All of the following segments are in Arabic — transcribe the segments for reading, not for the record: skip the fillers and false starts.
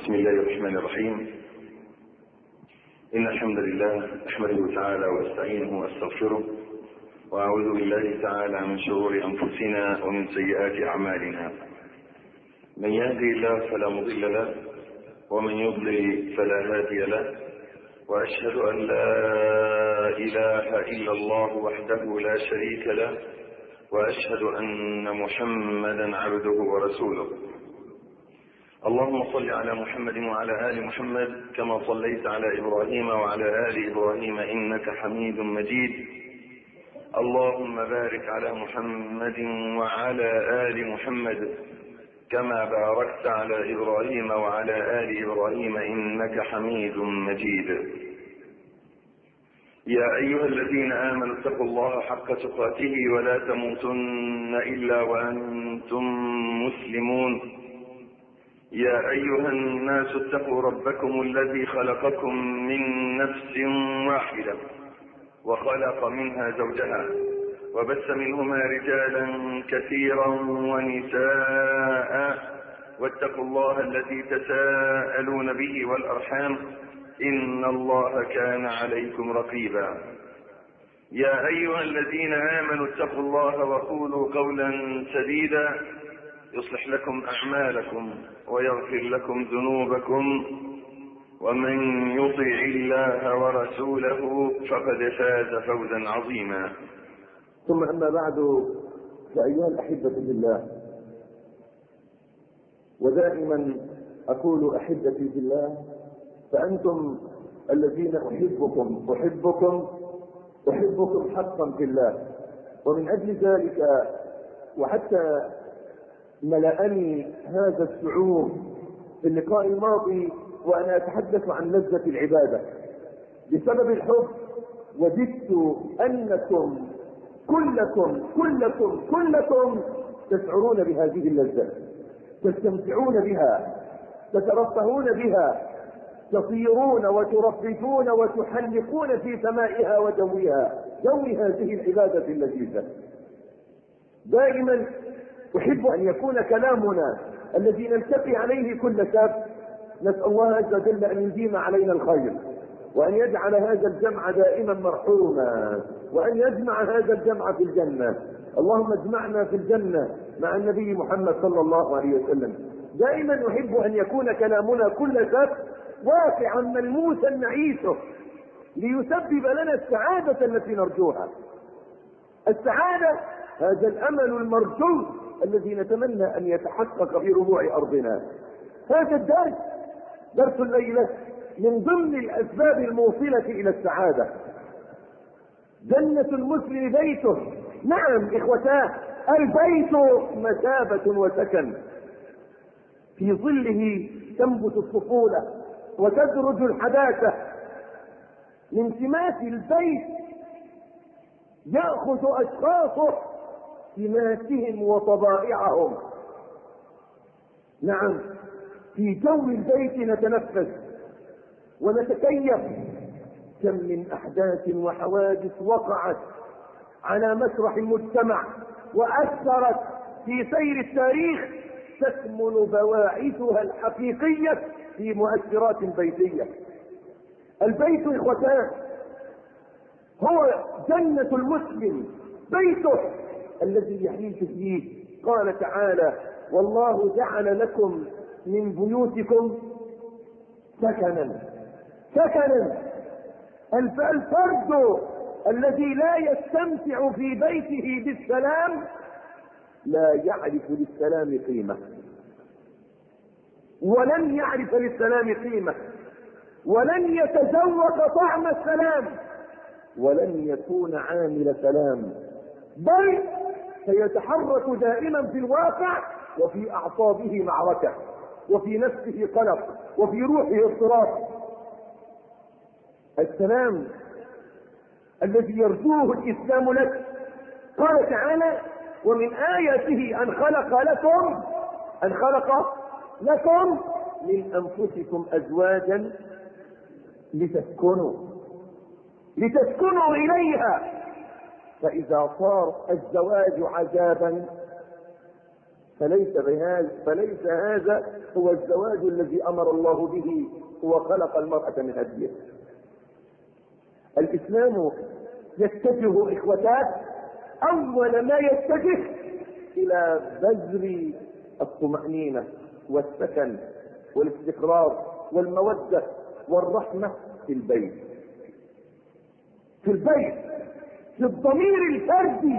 بسم الله الرحمن الرحيم. إن الحمد لله نحمده تعالى واستعينه واستغفره، وأعوذ بالله تعالى من شرور أنفسنا ومن سيئات أعمالنا. من يهدي الله فلا مضل له، ومن يضلل فلا هادي له، وأشهد أن لا إله إلا الله وحده لا شريك له، وأشهد أن محمدا عبده ورسوله. اللهم صل على محمد وعلى آل محمد كما صليت على إبراهيم وعلى آل إبراهيم إنك حميد مجيد. اللهم بارك على محمد وعلى آل محمد كما باركت على إبراهيم وعلى آل إبراهيم إنك حميد مجيد. يا أيها الذين آمنوا اتقوا الله حق تقاته ولا تموتن إلا وأنتم مسلمون. يا أيها الناس اتقوا ربكم الذي خلقكم من نفس واحدة وخلق منها زوجها وبث منهما رجالا كثيرا ونساء، واتقوا الله الذي تساءلون به والأرحام إن الله كان عليكم رقيبا. يا أيها الذين آمنوا اتقوا الله وقولوا قولا سديدا يصلح لكم أعمالكم ويغفر لكم ذنوبكم، ومن يطع الله ورسوله فقد فاز فوزا عظيما. ثم أما بعد، فأيها الأحبة في الله، ودائما أقول أحبتي في الله، فأنتم الذين أحبكم حقا في الله. ومن أجل ذلك وحتى ملأني هذا الشعور في اللقاء الماضي وأنا أتحدث عن لذة العبادة بسبب الحب، وجدت أنكم كلكم تشعرون بهذه اللذة، تستمتعون بها، تترفهون بها، تصيرون وترفرفون وتحلقون في سمائها وجوها، جو هذه العبادة اللذيذة. دائما أحب أن يكون كلامنا الذي نلتقي عليه كل سبت، نسأل الله عز وجل أن يديم علينا الخير، وأن يجعل هذا الجمع دائما مرحوما، وأن يجمع هذا الجمع في الجنة. اللهم اجمعنا في الجنة مع النبي محمد صلى الله عليه وسلم. دائما أحب أن يكون كلامنا كل سبت واقعا ملموسا نعيشه، ليسبب لنا السعادة التي نرجوها. السعادة هذا الأمل المرجو الذي نتمنى أن يتحقق في ربوع أرضنا. هذا درس الليلة من ضمن الأسباب الموصلة إلى السعادة. جنة المسلم بيته. نعم إخوتاه، البيت مثابة وسكن، في ظله تنبت الطفولة وتدرج الحداثة. من سمات البيت يأخذ أشخاصه سماتهم وطبائعهم. نعم، في جو البيت نتنفس ونتكيف. كم من أحداث وحوادث وقعت على مسرح المجتمع وأثرت في سير التاريخ، تكمن بواعثها الحقيقية في مؤثرات بيتية. البيت إخوتان هو جنة المسلم، بيته الذي يعيش فيه. قال تعالى: والله جعل لكم من بيوتكم سكنا. الفرد الذي لا يستمتع في بيته بالسلام لا يعرف للسلام قيمة، ولن يعرف للسلام قيمة، ولن يتذوق طعم السلام، ولن يكون عامل سلام، بل سيتحرك دائما في الواقع وفي أعصابه معركة، وفي نفسه قلق، وفي روحه اضطراب. السلام الذي يرجوه الإسلام لك. قال تعالى: ومن آياته أن خلق لكم من أنفسكم أزواجا لتسكنوا إليها. فإذا صار الزواج عذابا فليس هذا هو الزواج الذي امر الله به وخلق المرأة من اجله. الاسلام يتجه اخوتات اول ما يتجه الى بذر الطمأنينة والسكن والاستقرار والمودة والرحمة في البيت، في الضمير الفردي.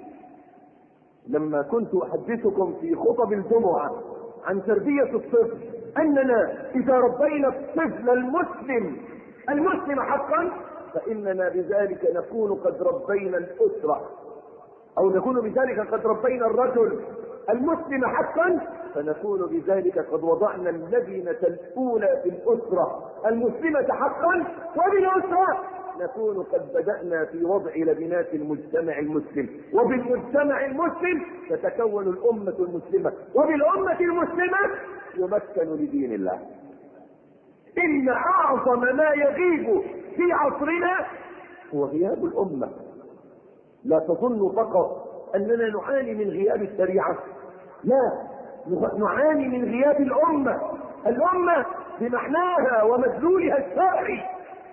لما كنت احدثكم في خطب الجمعة عن تربية الطفل اننا اذا ربينا الطفل المسلم حقا فاننا بذلك نكون قد ربينا الاسرة، او نكون بذلك قد ربينا الرجل المسلم حقا، فنكون بذلك قد وضعنا اللبنة الاولى في الاسرة المسلمة حقا، وبالاسرة نكون قد بدأنا في وضع لبنات المجتمع المسلم، وبالمجتمع المسلم تتكون الأمة المسلمة، وبالأمة المسلمة يمكن لدين الله. إن أعظم ما يغيب في عصرنا هو غياب الأمة. لا تظن فقط أننا نعاني من غياب الشريعة، لا، نعاني من غياب الأمة بمعناها ومدلولها الشرعي.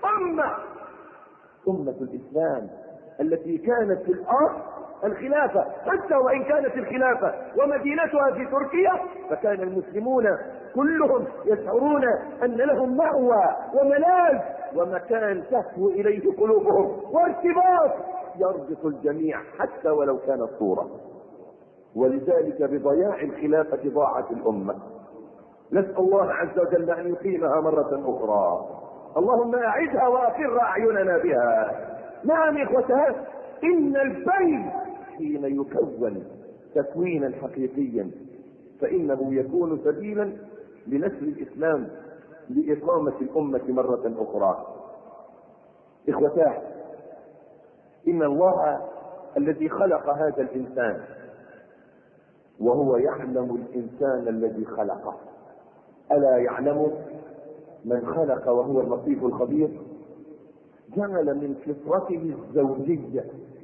أمة الإسلام التي كانت في الأرض الخلافة، حتى وإن كانت الخلافة ومدينتها في تركيا، فكان المسلمون كلهم يشعرون أن لهم مأوى وملاذ ومكان تهوي إليه قلوبهم وارتباط يربط الجميع حتى ولو كانت صورة. ولذلك بضياع الخلافة ضاعت الأمة. نسأل الله عز وجل أن يقيمها مرة أخرى. اللهم أعدها وأقر أعيننا بها. نعم إخوتها، إن البيت حين يكون تكوينا حقيقيا فإنه يكون سبيلا لنشر الإسلام لإقامة الأمة مرة أخرى. إخوتاه، إن الله الذي خلق هذا الإنسان وهو يعلم الإنسان الذي خلقه، ألا يعلم من خلق وهو اللطيف الخبير، جعل من فطرته الزوجية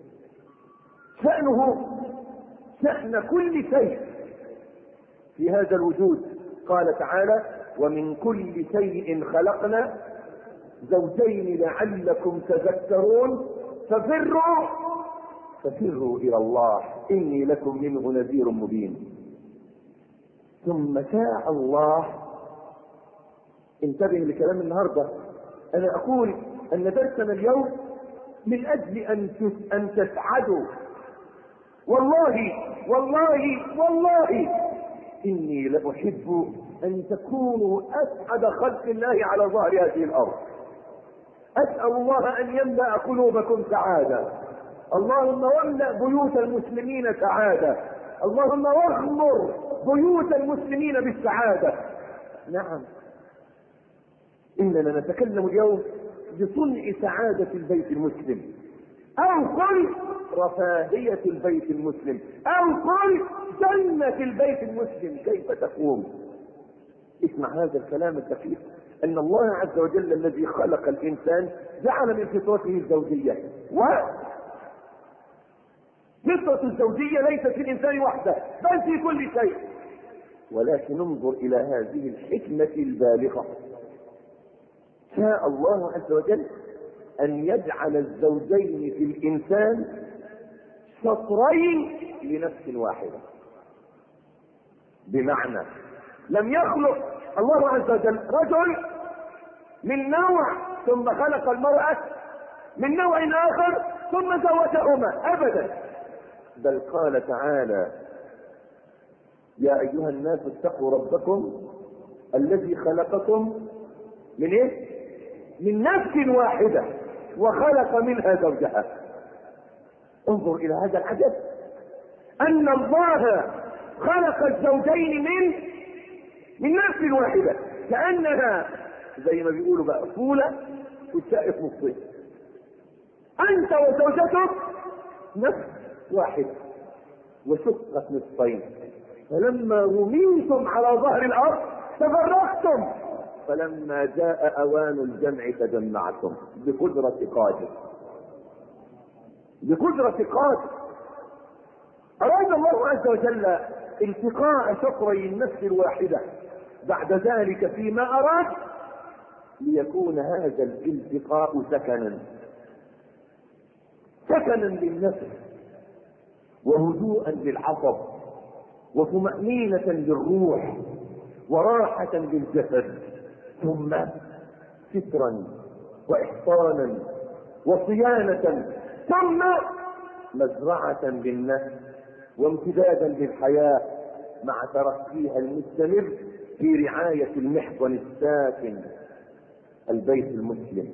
شأنه شأن كل شيء في هذا الوجود. قال تعالى: ومن كل شيء خلقنا زوجين لعلكم تذكرون ففروا إلى الله إني لكم منه نذير مبين. ثم شاء الله، انتبه لكلام النهارده، انا اقول ان درسنا اليوم من اجل ان تسعدوا. والله والله والله اني لاحب ان تكونوا اسعد خلق الله على ظهر هذه الارض. اسال الله ان يملا قلوبكم سعاده. اللهم واملا بيوت المسلمين سعاده. اللهم واغمر بيوت المسلمين بالسعاده. نعم، إننا نتكلم اليوم بصنع سعادة البيت المسلم، أو قل رفاهية البيت المسلم، أو قل جنة البيت المسلم كيف تقوم. اسمع هذا الكلام الدقيق، أن الله عز وجل الذي خلق الإنسان جعل من فطرته الزوجية، وفطرة الزوجية ليست في الإنسان وحده بل في كل شيء. ولكن انظر إلى هذه الحكمة البالغة. شاء الله عز وجل أن يجعل الزوجين في الإنسان شطرين لنفس واحدة. بمعنى لم يخلق الله عز وجل رجل من نوع ثم خلق المرأة من نوع آخر ثم زوجهما أبدا، بل قال تعالى: يا أيها الناس اتقوا ربكم الذي خلقكم من إيه؟ من نفس واحدة وخلق منها زوجها. انظر إلى هذا العجب، أن الله خلق الزوجين من نفس واحدة، كأنها زي ما بيقولوا بقى فولة وتشقف نصين. أنت وزوجتك نفس واحد وشقت نصفين، فلما رميتم على ظهر الأرض تفرقتم، فلما جاء اوان الجمع تجمعتم بقدرة قادر. اراد الله عز وجل التقاء شطري النفس الواحدة بعد ذلك فيما أراد، ليكون هذا الالتقاء سكنا للنفس، وهدوءا للعصب، وطمأنينة للروح، وراحة للجسد، ثم سترا وإحصانا وصيانة، ثم مزرعة للنفس وامتدادا للحياة مع ترقيها المستمر في رعاية المحضن الساكن، البيت المسلم،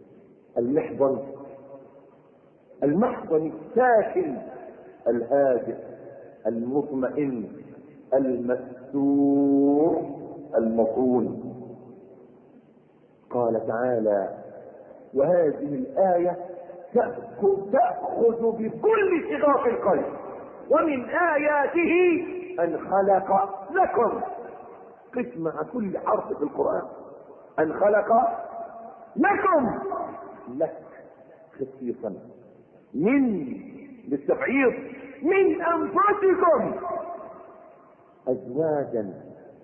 المحضن الساكن الهادئ المطمئن المستور المصون. قال تعالى: وهذه الآية تأخذ بكل شغاف القلب، ومن آياته أن خلق لكم. قس مع كل حرف في القرآن، أن خلق لكم، لك خصيصا، من للتبعيض، من أنفسكم أزواجا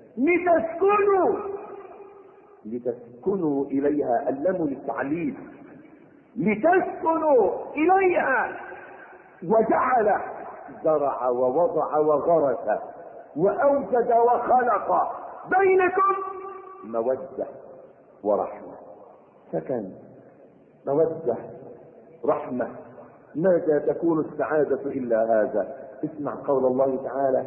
لتسكنوا إليها، اللام للتعليل، لتسكنوا إليها، وجعل زرع ووضع وغرس وأوجد وخلق بينكم مودة ورحمة. سكن، مودة، رحمة. ماذا تكون السعادة إلا هذا؟ اسمع قول الله تعالى: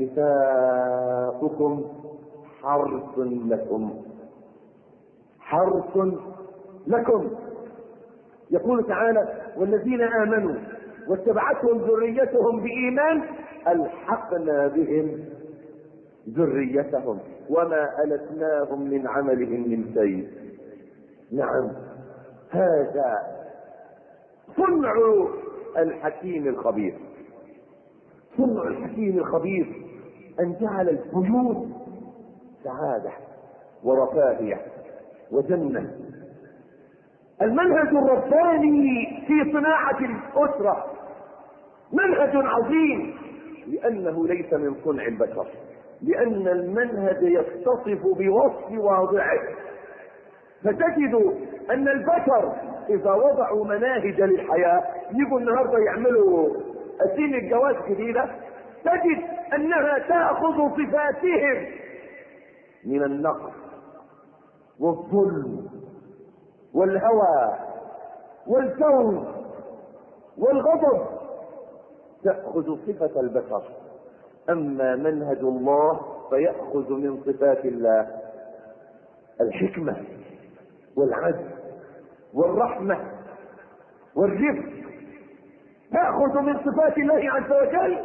نساؤكم حرث لكم، حرث لكم. يقول تعالى: والذين آمنوا واتبعتهم ذريتهم بإيمان ألحقنا بهم ذريتهم وما ألتناهم من عملهم من شيء. نعم، هذا صنع الحكيم الخبير، صنع الحكيم الخبير، أن جعل البيوت سعادة ورفاهية وجنة. المنهج الرباني في صناعة الأسرة منهج عظيم، لأنه ليس من صنع البشر، لأن المنهج يتصف بوصف واضعه. فتجد أن البشر إذا وضعوا مناهج للحياة، يجوا النهارده يعملوا أسيل الجواز جديدة، تجد أنها تأخذ صفاتهم من النقص والظلم والهوى والجور والغضب، تأخذ صفة البشر. أما منهج الله فيأخذ من صفات الله الحكمة والعدل والرحمة والرفق، تأخذ من صفات الله عز وجل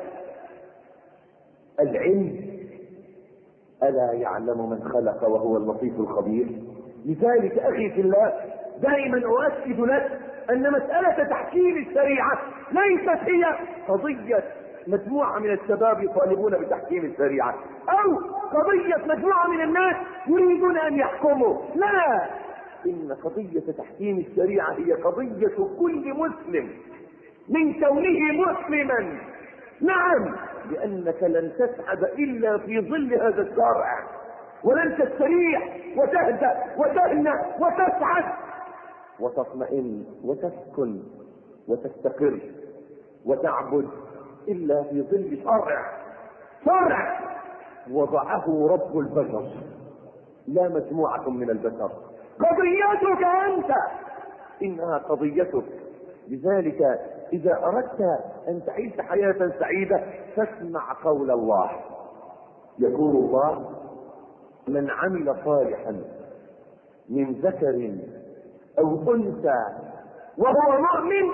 العلم. ألا يعلم من خلق وهو اللطيف الخبير؟ لذلك أخي في الله، دائما أؤكد لك أن مسألة تحكيم الشريعة ليست هي قضية مجموعة من الشباب يطالبون بتحكيم الشريعة، أو قضية مجموعة من الناس يريدون أن يحكموا. لا، إن قضية تحكيم الشريعة هي قضية كل مسلم من كونه مسلما. نعم، لأنك لن تسعد إلا في ظل هذا الشرع، ولن تستريح وتهدأ وتهنأ وتسعد وتطمئن وتسكن وتستقر وتعبد إلا في ظل شرع وضعه رب البشر، لا مجموعة من البشر. قضيتك أنت، إنها قضيتك. لذلك إذا أردت أن تعيش حياة سعيدة فاسمع قول الله. يقول الله: من عمل صالحا من ذكر أو أنثى وهو مؤمن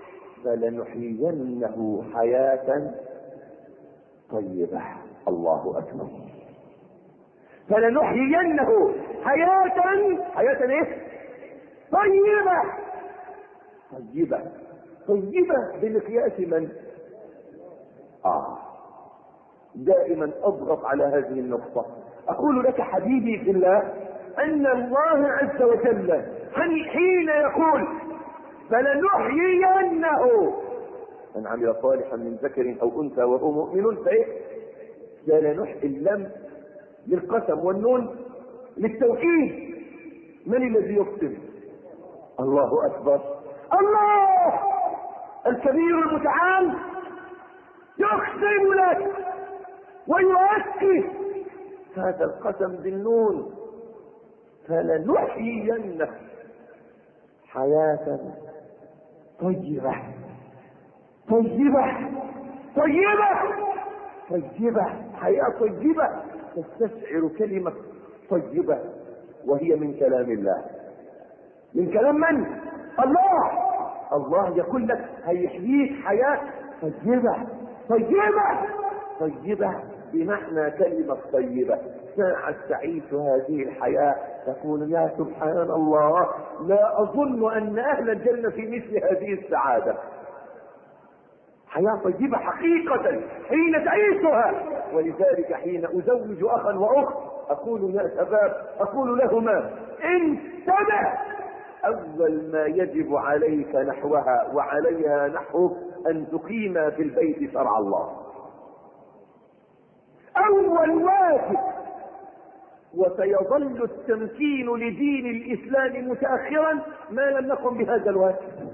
فلنحيينه حياة طيبة. الله أكبر. فلنحيينه حياة ايه؟ طيبة بمقياس من؟ دائما أضغط على هذه النقطة. أقول لك حبيبي في الله أن الله عز وجل حين يقول فلنحيينه من عمل صالحا من ذكر أو أنثى وهو مؤمن اللام للقسم والنون للتوكيد. من الذي يقسم؟ الله اكبر، الله الكبير المتعال يقسم لك ويؤكد هذا القسم بالنون: فلنحيينك حياة طيبة طيبة طيبة طيبة، حياة طيبة. تستشعر كلمة طيبة وهي من كلام الله. من كلام من؟ الله. الله يقول لك هيحييك حياة طيبة طيبة طيبة، بمعنى كلمة طيبة. ساعة تعيش هذه الحياة تقول يا سبحان الله، لا أظن أن أهل الجنة في مثل هذه السعادة. حياة طيبة حقيقة حين تعيشها. ولذلك حين أزوج أخا وأخت أقول يا شباب، أقول لهما: انتبه، أول ما يجب عليك نحوها وعليها نحوك أن تقيم في البيت شرع الله. أول واجب. وسيظل التمكين لدين الإسلام متأخرا ما لم نقم بهذا الواجب.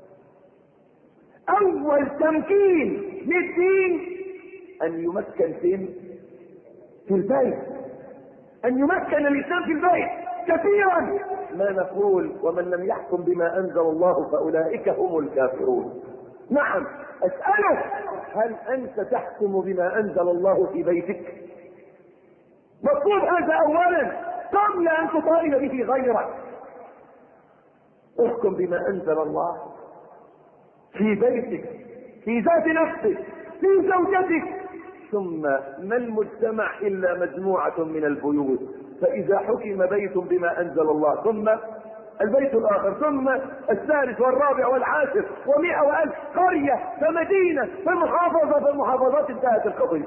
أول تمكين للدين أن يمكن في البيت، أن يمكن الإسلام في البيت. كثيرا ما نقول: ومن لم يحكم بما أنزل الله فأولئك هم الكافرون. نعم، أسألك: هل أنت تحكم بما أنزل الله في بيتك؟ مطلوب هذا أولا قبل أن تطالب به غيرك. احكم بما أنزل الله في بيتك، في ذات نفسك، في زوجتك. ثم ما المجتمع إلا مجموعة من البيوت، فإذا حكم بيت بما أنزل الله ثم البيت الآخر ثم الثالث والرابع والعاشر ومئة وألف، قرية فمدينة فمحافظة فالمحافظات، انتهت القضية.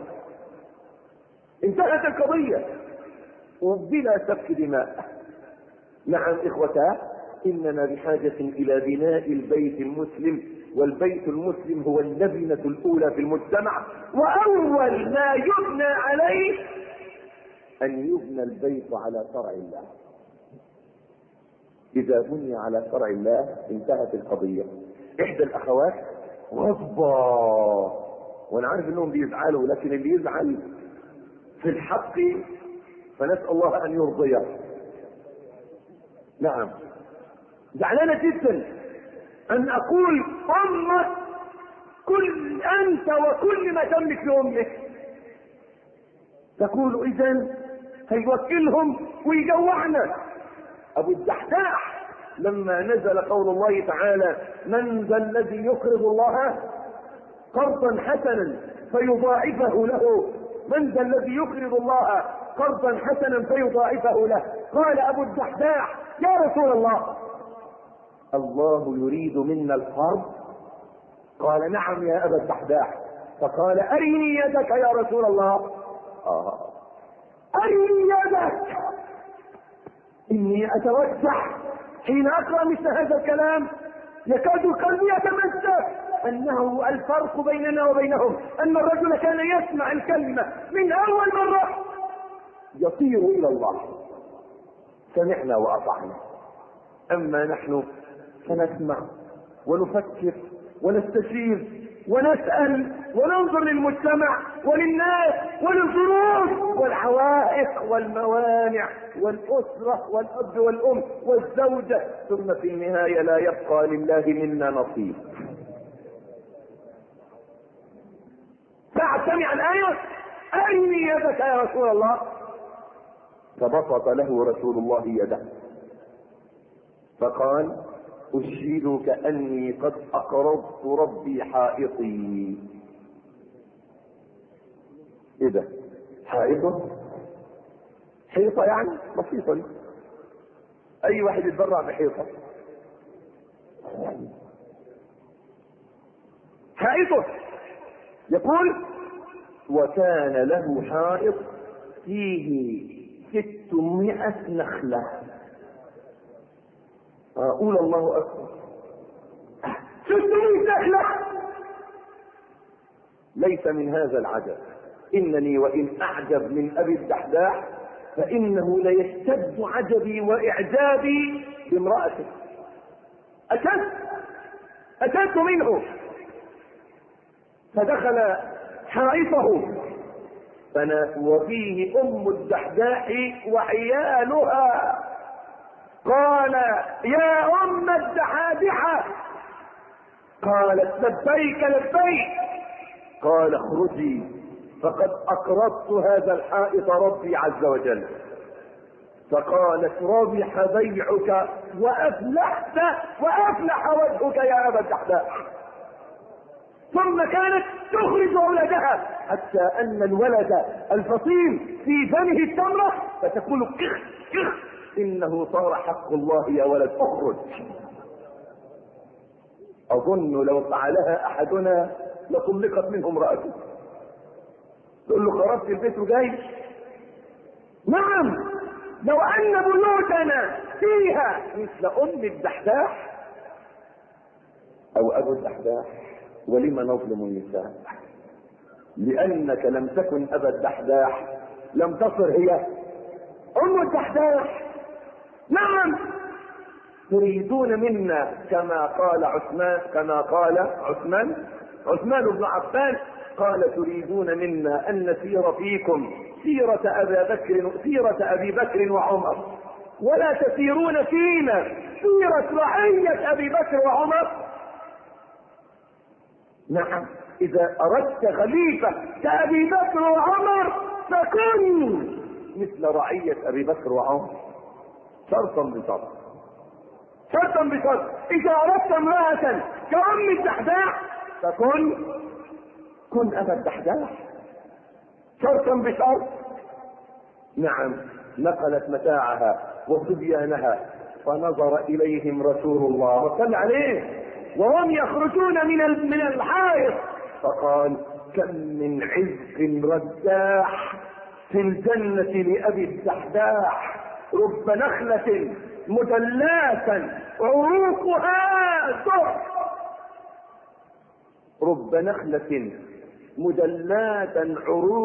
انتهت القضية وبلا سفك دماء. نعم إخوتا، إننا بحاجة إلى بناء البيت المسلم، والبيت المسلم هو اللبنة الأولى في المجتمع، وأول ما يبنى عليه أن يبنى البيت على شرع الله. إذا بني على شرع الله انتهت القضية. إحدى الأخوات غضبة، وأنا عارف إنهم بيزعلوا، لكن اللي يزعل في الحق فنسأل الله أن يرضيه. نعم، زعلانة جدا أن أقول: أمك كل أنت وكل ما تملك لأمك. تقول: إذن هيوكلهم ويجوعنا. أبو الدحداح لما نزل قول الله تعالى: من ذا الذي يقرض الله قرضا حسنا فيضاعفه له، من ذا الذي يقرض الله قرضا حسنا فيضاعفه له، قال أبو الدحداح: يا رسول الله، الله يريد منا القرض؟ قال: نعم يا أبا الدحداح. فقال: أرني يدك يا رسول الله. أرني يدك. إني أتوجع حين أقرأ مثل هذا الكلام، يكاد قلبي يتمزق، أنه الفرق بيننا وبينهم أن الرجل كان يسمع الكلمة من أول مرة يطير إلى الله، سمعنا وأطعنا. أما نحن فنسمع ونفكر ونستشير ونسأل وننظر للمجتمع وللناس وللظروف والعوائق والموانع والأسرة والأب والأم والزوجة، ثم في النهاية لا يبقى لله منا نصيب. بعد سمع الآية: أرني يدك يا رسول الله. فبسط له رسول الله يده فقال: أشهدك أني قد أقرضت ربي حائطي. إيه ده؟ حائطه؟ حيطة يعني بسيطة. أي واحد يتبرع بحيطة. حائطه. يقول: وكان له حائط فيه 600 نخلة. أقول الله أكبر، 600 نخلة. ليس من هذا العدد إنني وإن أعجب من أبي الدحداح فإنه ليشتد عجبي وإعجابي بامرأته. أتت منه فدخل حائطه وفيه أم الدحداح وعيالها. قال: يا أم الدحادحة. قالت: لبيك لبيك. قال: اخرجي فقد أقرضت هذا الحائط ربي عز وجل. فقالت: ربح بيعك وأفلح وجهك يا أبا الدحداح. ثم كانت تخرج أولادها حتى أن الولد الفصيل في فمه التمرة فتقول: كخ كخ، إنه صار حق الله يا ولد، اخرج. أظن لو فعلها أحدنا لطلقت منه امرأته. تقول له: خرجت البيت وجاي؟ نعم، لو أن بيوتنا فيها مثل أم الدحداح أو أبو الدحداح. ولم نظلم النساء؟ لأنك لم تكن أبا الدحداح لم تصر هي أم الدحداح. نعم، تريدون منا كما قال عثمان بن عفان قال: تريدون منا أن نسير فيكم سيرة أبي بكر وعمر، ولا تسيرون فينا سيرة رعية أبي بكر وعمر. نعم، إذا أردت خليفة كأبي بكر وعمر فكن مثل رعية أبي بكر وعمر، شرطا بشرط. إذا أردت امرأة كأم الدحداح كن أبا الدحداح، شرطا بشرط. نعم، نقلت متاعها وصبيانها فنظر إليهم رسول الله وصلى عليه وهم يخرجون من الحائط فقال: كم من عز رداح في الجنة لأبي الدحداح، رب نخلة مدلاة عروقها در. رب نخلة مدلاة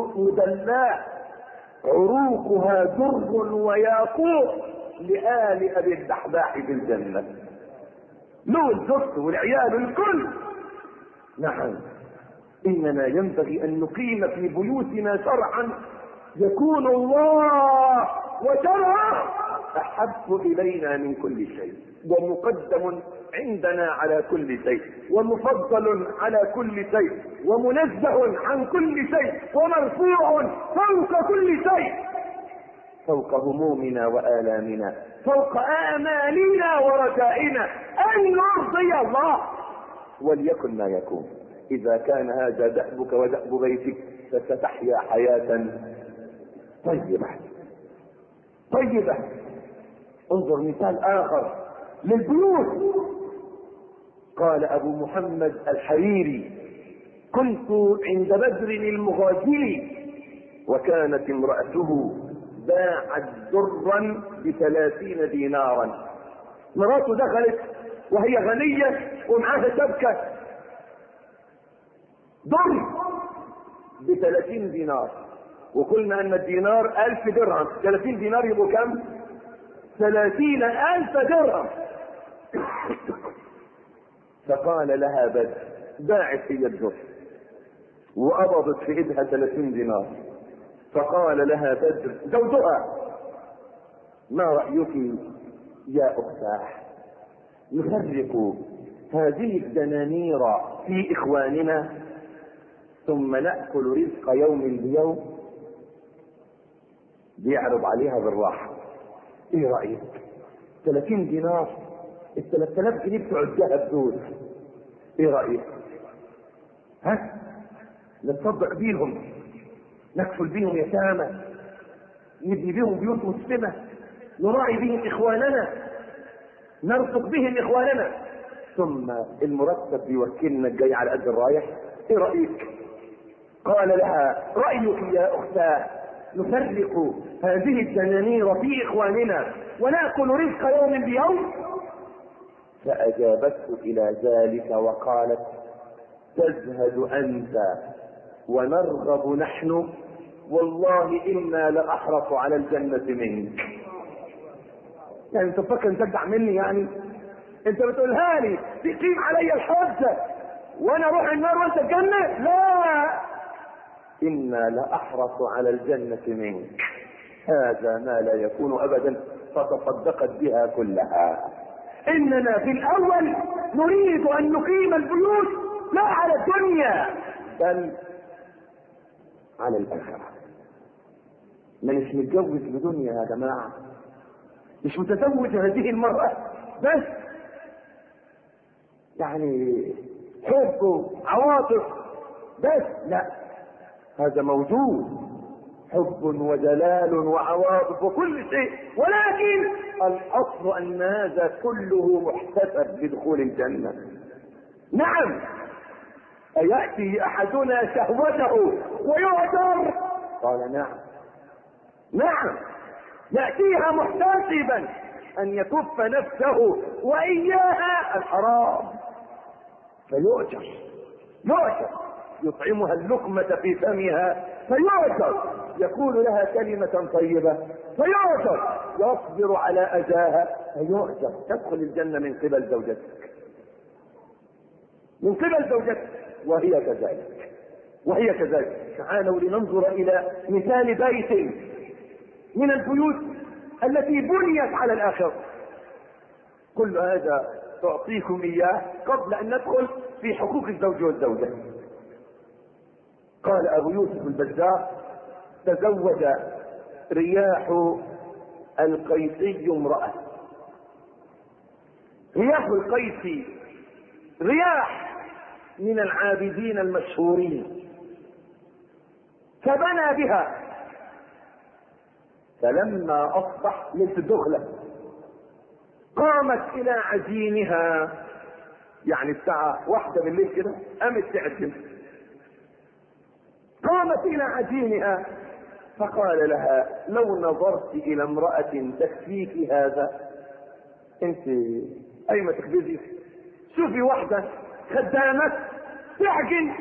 عروقها در وياقوت لآل أبي الدحداح في الجنة. له الزفت والعيال الكل. نعم، إننا ينبغي أن نقيم في بيوتنا شرعا يكون الله وشرعه أحب إلينا من كل شيء، ومقدم عندنا على كل شيء، ومفضل على كل شيء، ومنزه عن كل شيء، ومرفوع فوق كل شيء، فوق همومنا وآلامنا، فوق آمالنا ورجائنا أن يرضي الله. وليكن ما يكون. إذا كان هذا دأبك ودأب بيتك فستحيا حياة طيبة. انظر مثال آخر للبيوت. قال أبو محمد الحريري: كنت عند بدر المغازي وكانت امرأته باعت درا ب30 دينارا. مراته دخلت وهي غنية ومعاها شبكة در ب30 دينار، وقلنا ان الدينار 1000 درهم، 30 دينار يبقوا كم؟ 30,000 درهم. فقال لها بدر: باعت هي الدر وقبضت في ايدها 30 دينار. فقال لها بدر زوجها: ما رأيك يا أختاه نفرق هذه الدنانير في إخواننا ثم نأكل رزق يوم بيوم؟ بيعرض عليها بالراحة. ايه رأيك؟ 30 دينار، ال 3000 جنيه بتوع الذهب دول، ايه رأيك؟ نتصدق بيهم، نكفل بيهم يتامى، نبني بيهم بيوت مسلمة، نراعي بهم إخواننا، نرزق بهم إخواننا، ثم المرتب بيوكلنا الجاي على قد الرايح. ايه رأيك؟ قال لها: رأيك يا أختاه نفرق هذه الدنانير في إخواننا ونأكل رزق يوم بيوم؟ فأجابته إلى ذلك وقالت: تزهد أنت ونرغب نحن والله إنا لأحرص على الجنة منك. يعني انت فاكر تجدع مني؟ يعني انت بتقولها لي تقيم علي الحجة وانا اروح النار وانت الجنة؟ لا، إنا لأحرص على الجنة منك. هذا ما لا يكون أبدا، فتصدقت بها كلها. إننا في الأول نريد أن نقيم البيوت لا على الدنيا بل على الآخرة. مش متجوز بدنيا يا جماعة، مش متزوج هذه المرأة بس يعني حب وعواطف بس، لا، هذا موجود، حب وجلال وعواطف وكل شيء، ولكن الأصل أن هذا كله محتسب لدخول الجنة. نعم، أيأتي أحدنا شهوته ويعذر؟ قال نعم. نعم، يأتيها محتسبا أن يكف نفسه وإياها الحرام فيؤجر، يطعمها اللقمة في فمها فيؤجر، يقول لها كلمة طيبة فيؤجر، يصبر على أذاها فيؤجر، تدخل الجنة من قبل زوجتك، وهي كذلك. تعالوا لننظر إلى مثال بيت من البيوت التي بنيت على الآخرة. كل هذا تعطيكم إياه قبل أن ندخل في حقوق الزوج والزوجة. قال أبو يوسف البزار: تزوج رياح القيسي امرأة. رياح القيسي رياح من العابدين المشهورين، فبنى بها، فلما أصبح ليلة الدخلة قامت إلى عجينها، يعني الساعة 1 بالليل كده قامت تعجن، قامت إلى عجينها فقال لها: لو نظرت إلى امرأة تكفيك هذا، انت أي ما تخبزي، شوفي واحدة خدامة تعجن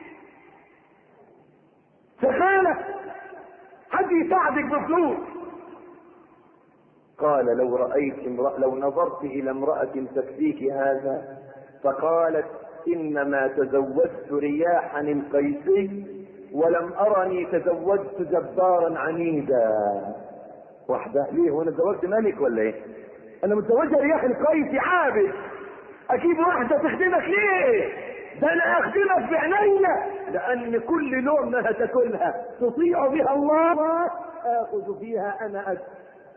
شغالة، حد يساعدك بفلوس. قال: لو نظرت إلى امرأة تكفيك هذا، فقالت: إنما تزوجت رياحا القيسي ولم أرني تزوجت جبارا عنيدا. واحدة ليه؟ وانا تزوجت ملك ولا ايه؟ انا متزوجة رياح القيسي عابد، اجيب واحدة تخدمك ليه؟ ده انا اخدمك بعينيا، لان كل لقمة هتاكلها تطيع بها الله اخذ فيها انا اجر.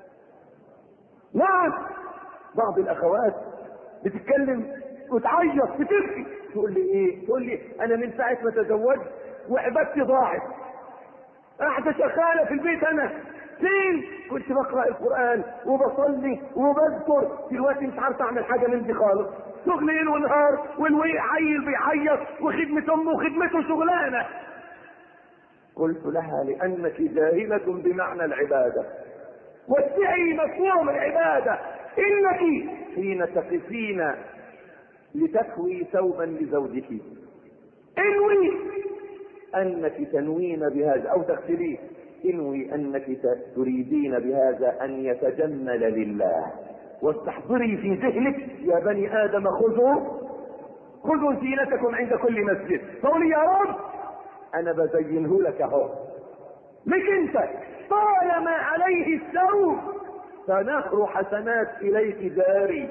نعم، بعض الاخوات بتتكلم وتعيط بتبكي، تقول لي ايه؟ تقول لي انا من ساعة ما تزوجت وعبادتي ضاعت، قاعدة شغالة في البيت، انا فين؟ كنت بقرأ القرآن وبصلي وبذكر، دلوقتي مش عارف اعمل حاجة من دي خالص، شغل ليل ونهار، والوي عيل بيعيط وخدمة امه وخدمته شغلانة. قلت لها: لانك جاهلة بمعنى العبادة، واتبعي مفهوم العبادة. انك حين تقفين لتكوي ثوبا لزوجك انوي انك تنوين بهذا، او تغسليه، انوي انك تريدين بهذا ان يتجمل لله، واستحضري في ذهنك: يا بني ادم خذوا زينتكم عند كل مسجد. قولي: يا رب انا بزينه لك اهو، لك انت، طالما عليه الثوب فنهر حسنات اليك جاري.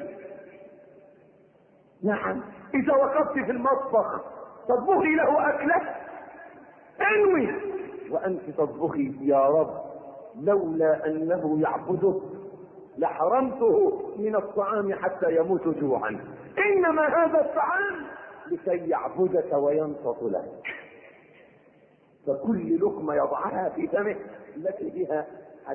نعم، اذا وقفت في المطبخ تطبخي له اكله، انوي وانت تطبخي: يا رب لولا انه يعبدك لحرمته من الطعام حتى يموت جوعا، انما هذا الطعام لكي يعبدك وينصت لك. فكل لقمة يضعها في فمه لك بها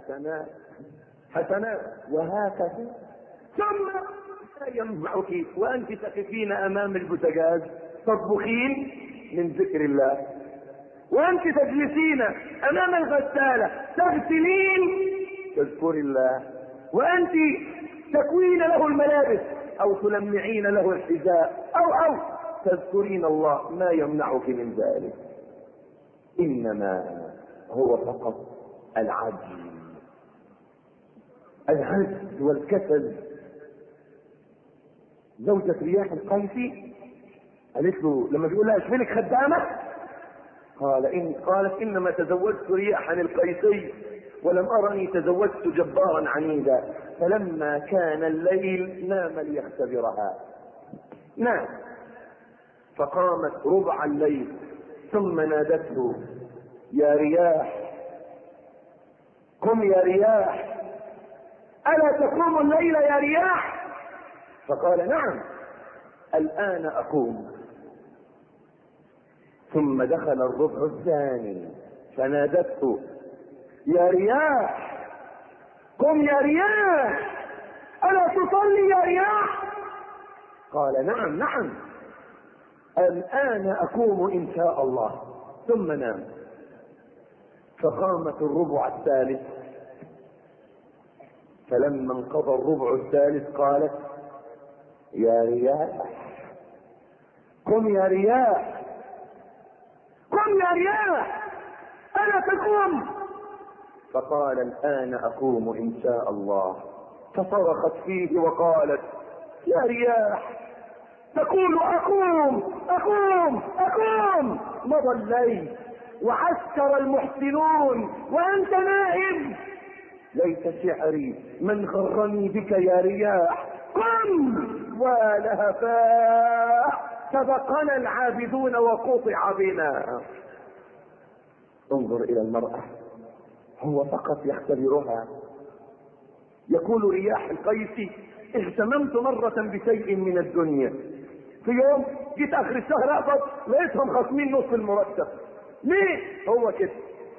حسنات، وهكذا. ثم لا ينفعك وانت تقفين امام البوتاجاز تطبخين من ذكر الله، وانت تجلسين امام الغسالة تغسلين تذكر الله، وانت تكوين له الملابس او تلمعين له الحذاء او تذكرين الله، ما يمنعك من ذلك؟ إنما هو فقط العجز والكسل. زوجة رياح القيسي قالت له لما بيقول لها اشفلك خدامة، قالت إنما تزوجت رياحا القيسي ولم أرني تزوجت جبارا عنيدا. فلما كان الليل نام ليختبرها، نام، فقامت ربع الليل ثم نادته: يا رياح قم يا رياح، ألا تقوم الليل يا رياح؟ فقال: نعم الآن أقوم. ثم دخل الربع الثاني فنادته: يا رياح قم يا رياح، ألا تصلي يا رياح؟ قال: نعم الآن أقوم إن شاء الله. ثم نام. فقامت الربع الثالث، فلما انقضى الربع الثالث قالت: يا رياح قم يا رياح، قم يا رياح، ألا تقوم؟ فقال: الآن أقوم إن شاء الله. فصرخت فيه وقالت: يا رياح تقول أقوم أقوم أقوم، مضى الليل وعسكر المحسنون وأنت نائم. ليت شعري من غرني بك يا رياح، قم ولهفاء سبقنا العابدون وقطع بنا. انظر إلى المرأة، هو فقط يختبرها. يقول رياح القيسي: اهتممت مرة بشيء من الدنيا، في يوم جيت اخر الشهر اقبض لقيتهم خاصمين نص المرتب. ليه؟ هو كده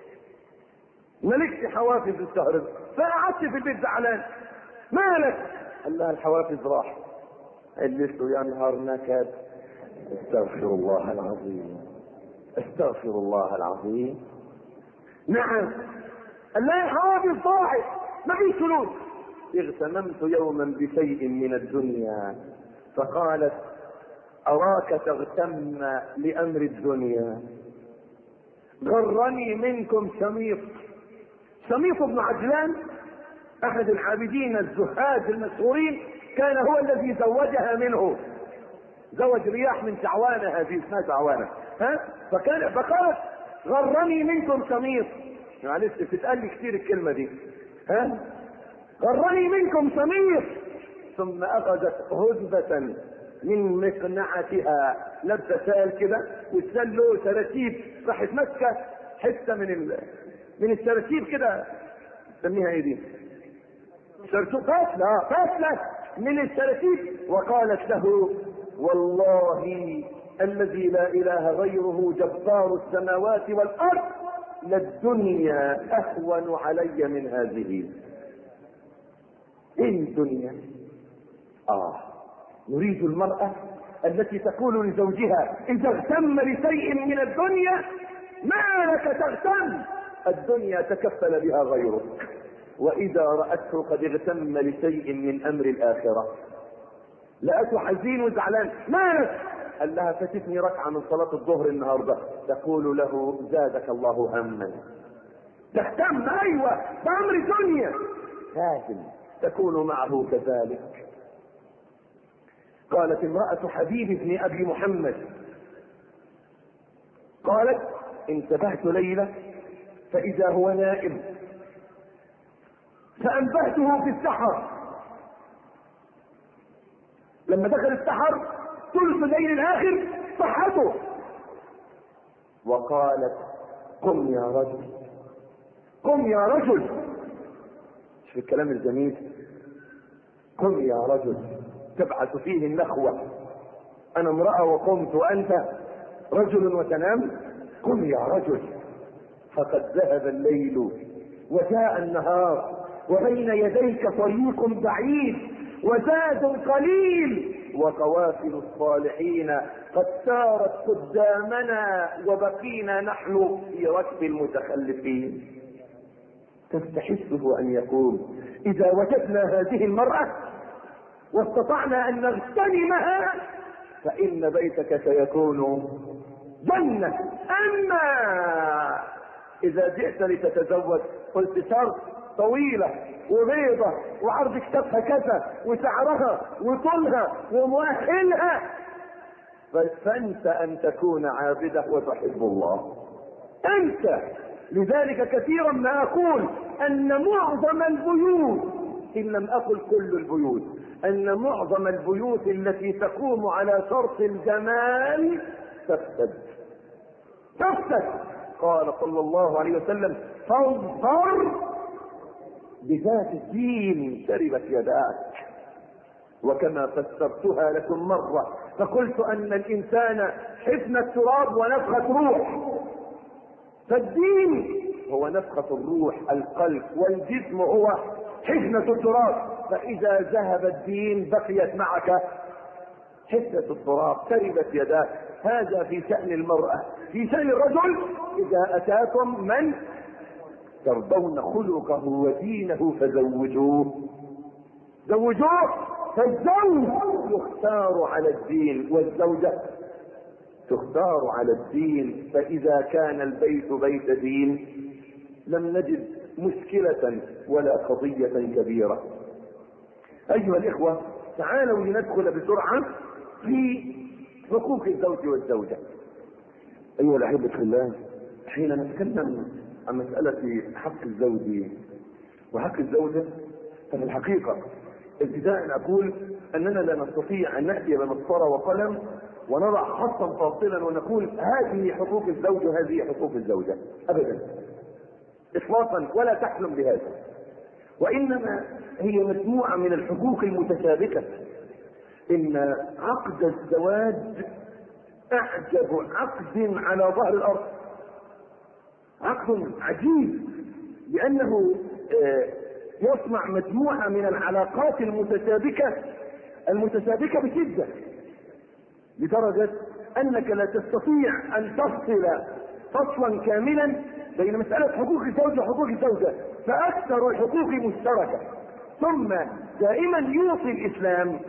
مالكش حوافز الشهر، فقعدت في البيت زعلان. مالك؟ قال لها: الحوافز راح. قلت له: يا نهار نكد، استغفر الله العظيم استغفر الله العظيم. نعم، قال لها: الحوافز ضاعت، ما فيش فلوس. اغتنمت يوما بشيء من الدنيا. فقالت: أراك تغتم لأمر الدنيا. غرني منكم شميط بن عجلان أحد العابدين الزهاد المشهورين، كان هو الذي زوجها منه. زوج رياح من شعوانة، هذه اسمها شعوانة، فقالت: غرني منكم شميط. معلش بتتقال لي كتير الكلمة دي، غرني منكم شميط. ثم أخذت هدبة من مقنعتها، لابسه شال كده والشال له سراتيب، راحت ماسكه حته من السراتيب كده، سميها ايه دي؟ فاسله من السراتيب، وقالت له: والله الذي لا اله غيره جبار السماوات والارض، للدنيا اهون علي من هذه. ايه الدنيا؟ نريد المرأة التي تقول لزوجها إذا اغتم لشيء من الدنيا: ما لك تغتم، الدنيا تكفل بها غيرك. وإذا رأته قد اغتم لشيء من أمر الآخرة، لقته حزين وزعلان: ما لك؟ قال لها: فاتتني ركعة من صلاة الظهر النهاردة. تقول له: زادك الله هما. تهتم، أيوة، بأمر دنيا، لكن تكون معه كذلك. قالت امرأة حبيب بن أبي محمد، قالت: انتبهت ليلة فإذا هو نائم، فأنبهته في السحر. لما دخل السحر ثلث الليل الآخر صحته، وقالت: قم يا رجل، قم يا رجل. شوف الكلام الجميل، قم يا رجل، تبعث فيه النخوة. أنا امرأة وقمت وأنت رجل وتنام، قم يا رجل. فقد ذهب الليل وجاء النهار، وبين يديك طريق بعيد وزاد قليل، وقوافل الصالحين قد سارت قدامنا، وبقينا نحن في ركب المتخلفين. تستحسه أن يقول: إذا وجدنا هذه المرأة واستطعنا أن نغتنمها فإن بيتك سيكون جنة. اما اذا جئت لتتزوج قلت شرط طويلة وبيضة وعرض كتافها كذا وسعرها وطولها ومؤهلها، فانت ان تكون عابدة وتحب الله انت. لذلك كثيرا ما اقول ان معظم البيوت، ان لم اقل كل البيوت، ان معظم البيوت التي تقوم على شرط الجمال تفسد. قال صلى الله عليه وسلم فاظفر بذات الدين تربت يداك. وكما فسرتها لكم مرة فقلت ان الانسان حفن التراب ونفخة روح، فالدين هو نفخة الروح القلب، والجسم هو حفنة التراب. فاذا ذهب الدين بقيت معك حفنة التراب تربت يداك. هذا في شأن المرأة. في شأن الرجل اذا اتاكم من ترضون خلقه ودينه فزوجوه. فالزوج يختار على الدين والزوجة تختار على الدين. فاذا كان البيت بيت دين لم نجد مشكلة ولا قضية كبيرة. ايها الاخوة، تعالوا لندخل بسرعة في حقوق الزوج والزوجة. ايها الاحبة في الله، حين نتكلم عن مسألة حق الزوج وحق الزوجة ففي الحقيقة ابتداء اقول اننا لا نستطيع ان نأتي بمسطرة وقلم ونضع خطا فاصلا ونقول هذه حقوق الزوج وهذه حقوق الزوجة، ابدا اطلاقا، ولا تحلم بهذا. وانما هي مجموعة من الحقوق المتشابكة. ان عقد الزواج اعجب عقد على ظهر الارض، عقد عجيب لانه يصنع مجموعة من العلاقات المتشابكة بشدة، لدرجة انك لا تستطيع ان تفصل فصلا كاملا بين مسألة حقوق الزوج وحقوق الزوجة، فاكثر الحقوق مشتركة. ثم دائما يوصي الاسلام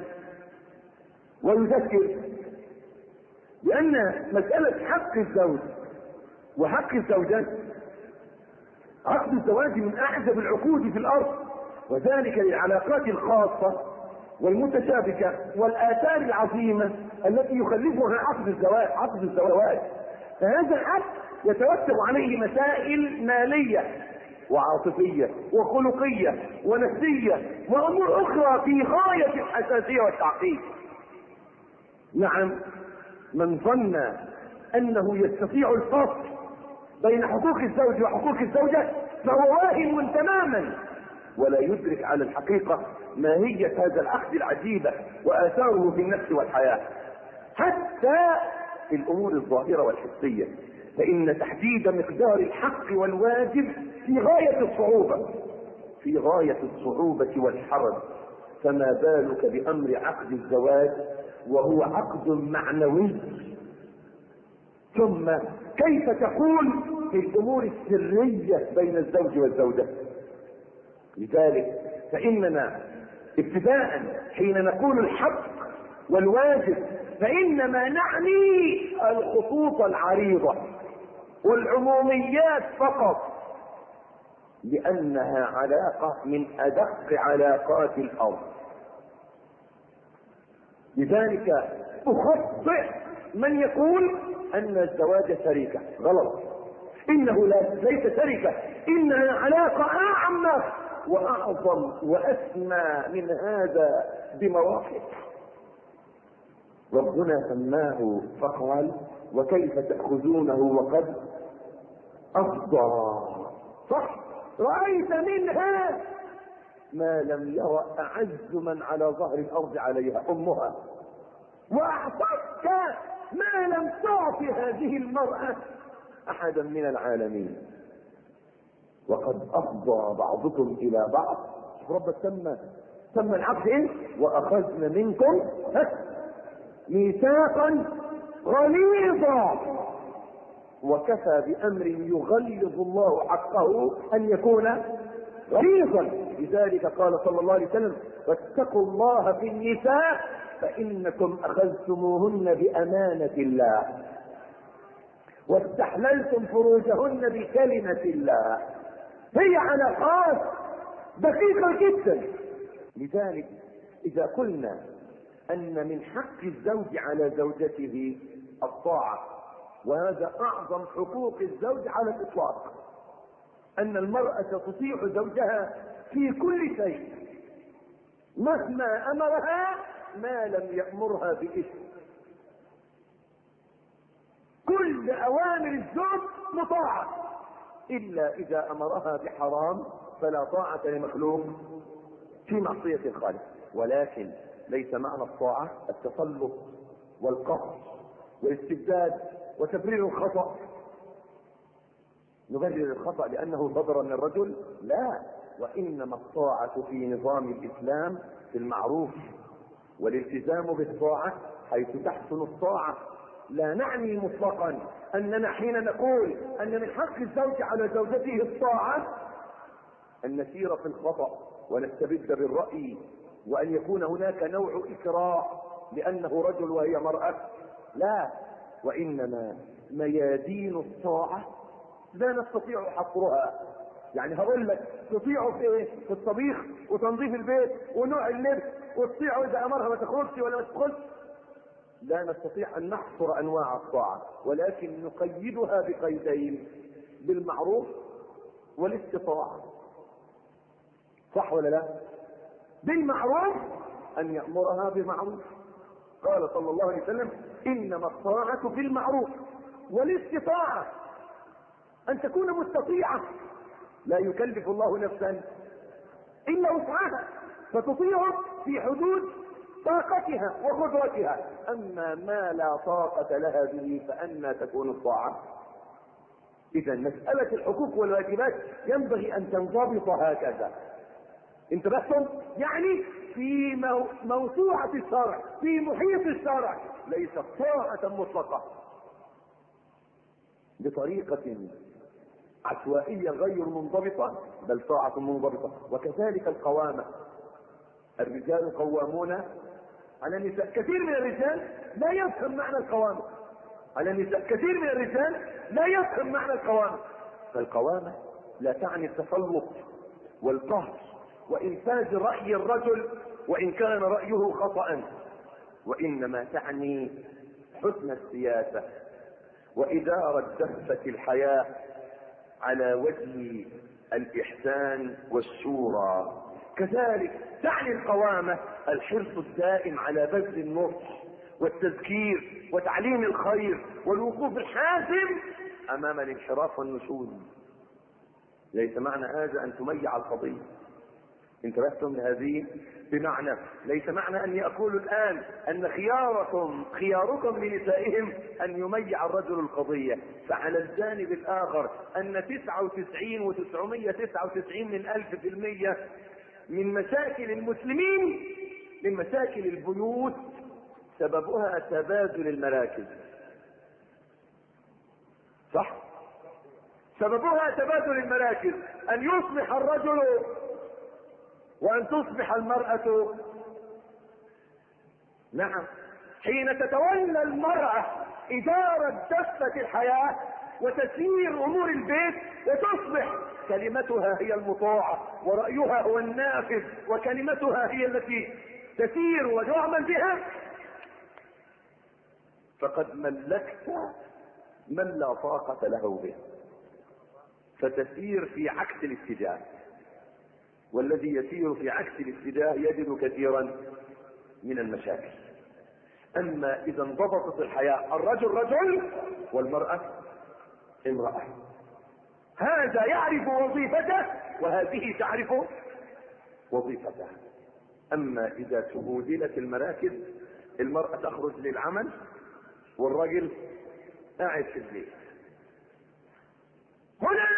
ويذكر بان مسألة حق الزوج وحق الزوجة، عقد الزواج من اعجب العقود في الارض، وذلك للعلاقات الخاصة والمتشابكة والآثار العظيمة التي يخلفها عقد الزواج. فهذا العقد يترتب عليه مسائل مالية وعاطفية وخلقية ونفسية وأمور أخرى في غاية الحساسية والتعقيد. نعم، من ظن أنه يستطيع الفصل بين حقوق الزوج وحقوق الزوجة فهو واهم تماما، ولا يدرك على الحقيقة ماهية هذا العقد العجيبة وآثاره في النفس والحياة، حتى في الأمور الظاهرة والحسية. فإن تحديد مقدار الحق والواجب في غاية الصعوبة والحرج، فما بالك بأمر عقد الزواج وهو عقد معنوي. ثم كيف تقول في الأمور السرية بين الزوج والزوجة؟ لذلك فإننا ابتداء حين نقول الحق والواجب فإنما نعني الخطوط العريضة والعموميات فقط، لأنها علاقة من أدق علاقات الأرض. لذلك أخطئ من يقول أن الزواج شريكة. غلط، إنه ليس شريكة، إنها علاقة أعمق وأعظم وأسمى من هذا بمراحل. ربنا سماه فقال وكيف تأخذونه وقد أفضى. صح، رأيت منها ما لم يرى أعز من على ظهر الأرض عليها أمها، وأعطتك ما لم تعطي هذه المرأة أحدا من العالمين. وقد أفضى بعضكم إلى بعض. رب سمى العقد إيه؟ وأخذنا منكم ميثاقا غليظا. وكفى بأمر يغلظ الله حقه أن يكون غليظا. لذلك قال صلى الله عليه وسلم واتقوا الله في النساء فإنكم أخذتموهن بأمانة الله. واستحللتم فروجهن بكلمة الله. هي علاقات دقيقة جدا. لذلك إذا قلنا أن من حق الزوج على زوجته الطاعة، وهذا أعظم حقوق الزوج على الإطلاق، أن المرأة تطيع زوجها في كل شيء مهما أمرها ما لم يأمرها بإثم. كل أوامر الزوج مطاعة، إلا إذا أمرها بحرام فلا طاعة لمخلوق في معصية الخالق. ولكن ليس معنى الطاعة التسلط والقهر والاستبداد وتبرير الخطأ. نبرر الخطأ لأنه صدر من الرجل؟ لا، وإنما الطاعة في نظام الإسلام في المعروف، والالتزام بالطاعة حيث تحسن الطاعة. لا نعني مطلقا أننا حين نقول أن من حق الزوج على زوجته الطاعة أن نسير في الخطأ ونستبد بالرأي، وأن يكون هناك نوع إكراه لأنه رجل وهي مرأة. لا، وإنما ميادين الطاعة لا نستطيع حصرها. يعني هقول لك تطيعه في ايه؟ في الطبيخ وتنظيف البيت ونوع اللبس، وتطيعه اذا امرها ما تخرجش ولا ما تدخلش. لا نستطيع ان نحصر انواع الطاعه، ولكن نقيدها بقيدين: بالمعروف والاستطاعه. صح ولا لا؟ بالمعروف ان يامرها بمعروف، قال صلى الله عليه وسلم: انما الطاعه في المعروف. والاستطاعه ان تكون مستطيعه، لا يكلف الله نفسا الا وسعها، فتطيعه في حدود طاقتها وقدرتها. اما ما لا طاقة لها به فأنى تكون الطاعة؟ اذا مسألة الحقوق والواجبات ينبغي ان تنضبط هكذا. انتبهتم؟ يعني في موسوعة الشرع، في محيط الشرع، ليست طاعة مطلقة بطريقة عشوائية غير منضبطة، بل طاعة منضبطة. وكذلك القوامة، الرجال قوامون على النساء. كثير من الرجال لا يفهم معنى القوامة على النساء، كثير من الرجال لا يفهم معنى القوامة. فالقوامة لا تعني التسلط والقهر وإنفاذ رأي الرجل وإن كان رأيه خطأ، وإنما تعني حسن السياسة وإدارة دفة الحياة على وجه الإحسان والشورى. كذلك تعني القوامة الحرص الدائم على بذل النصح والتذكير وتعليم الخير والوقوف الحازم أمام الانحراف والنشوذ. ليس معنى هذا أن تميع القضية. انتبهتم لهذه؟ بمعنى ليس معنى أني أقول الآن أن خياركم لنسائهم أن يميع الرجل القضية. فعلى الجانب الآخر أن 99.999% من مشاكل المسلمين، من مشاكل البيوت، سببها تبادل المراكز. صح؟ سببها تبادل المراكز، أن يصبح الرجل وأن تصبح المرأة. نعم، حين تتولى المرأة إدارة دفة الحياة وتسيير أمور البيت وتصبح كلمتها هي المطاعة ورأيها هو النافذ وكلمتها هي التي تسير وتعمل بها، فقد ملكت من لا طاقة له به، فتسير في عكس الاتجاه. والذي يسير في عكس الاتجاه يجد كثيرا من المشاكل. اما اذا انضبطت الحياة، الرجل رجل والمرأة امرأة، هذا يعرف وظيفته وهذه تعرف وظيفتها. اما اذا تبودلت المراكز، المرأة تخرج للعمل والرجل قاعد في البيت، هنا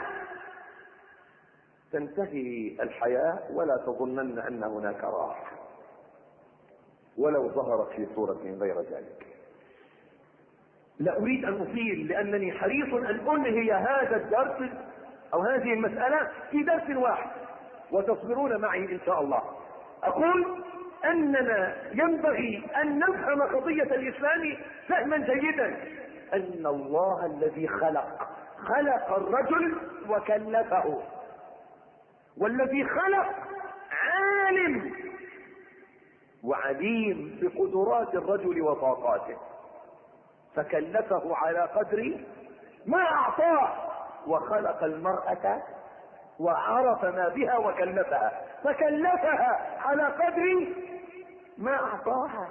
تنتهي الحياة. ولا تظنن ان هناك راحة ولو ظهرت في صورة غير ذلك. لا اريد ان اطيل لانني حريص ان انهي هذا الدرس او هذه المسألة في درس واحد، وتصبرون معي ان شاء الله. اقول اننا ينبغي ان نفهم قضية الاسلام فهما جيدا. أن الله الذي خلق الرجل وكلفه، والذي خلق عالم وعليم بقدرات الرجل وطاقاته، فكلفه على قدر ما أعطاه، وخلق المرأة وعرف ما بها وكلفها، فكلفها على قدر ما أعطاها.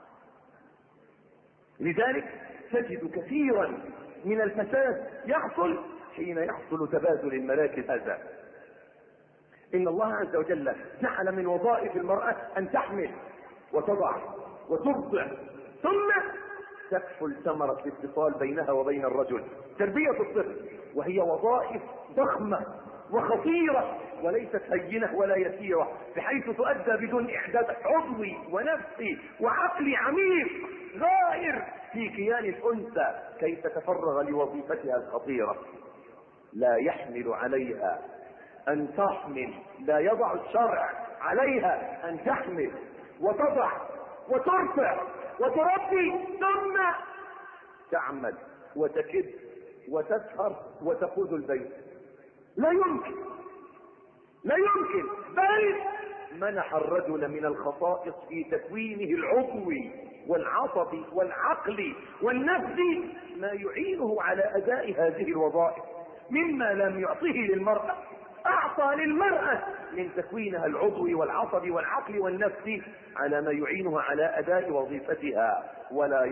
لذلك تجد كثيرا من الفساد يحصل حين يحصل تبادل المراكز هذا. إن الله عز وجل جعل من وظائف المرأة أن تحمل وتضع وترضع، ثم تكفل ثمرة الاتصال بينها وبين الرجل، تربية الطفل، وهي وظائف ضخمة وخطيرة وليست هينة ولا يسيرة، بحيث تؤدى بدون إعداد عضوي ونفسي وعقلي عميق غائر في كيان الأنثى كي تتفرغ لوظيفتها الخطيرة. لا يحمل عليها أن تحمل، لا يضع الشرع عليها أن تحمل وتضع وترفع وتربي ثم تعمل وتكد وتسهر وتقود البيت. لا يمكن، لا يمكن. بل منح الرجل من الخصائص في تكوينه العضوي والعصبي والعقلي والنفسي ما يعينه على أداء هذه الوظائف، مما لم يعطه للمرأة أعطى للمرأة من تكوينها العضوي والعصبي والعقلي والنفسي على ما يعينها على أداء وظيفتها. ولا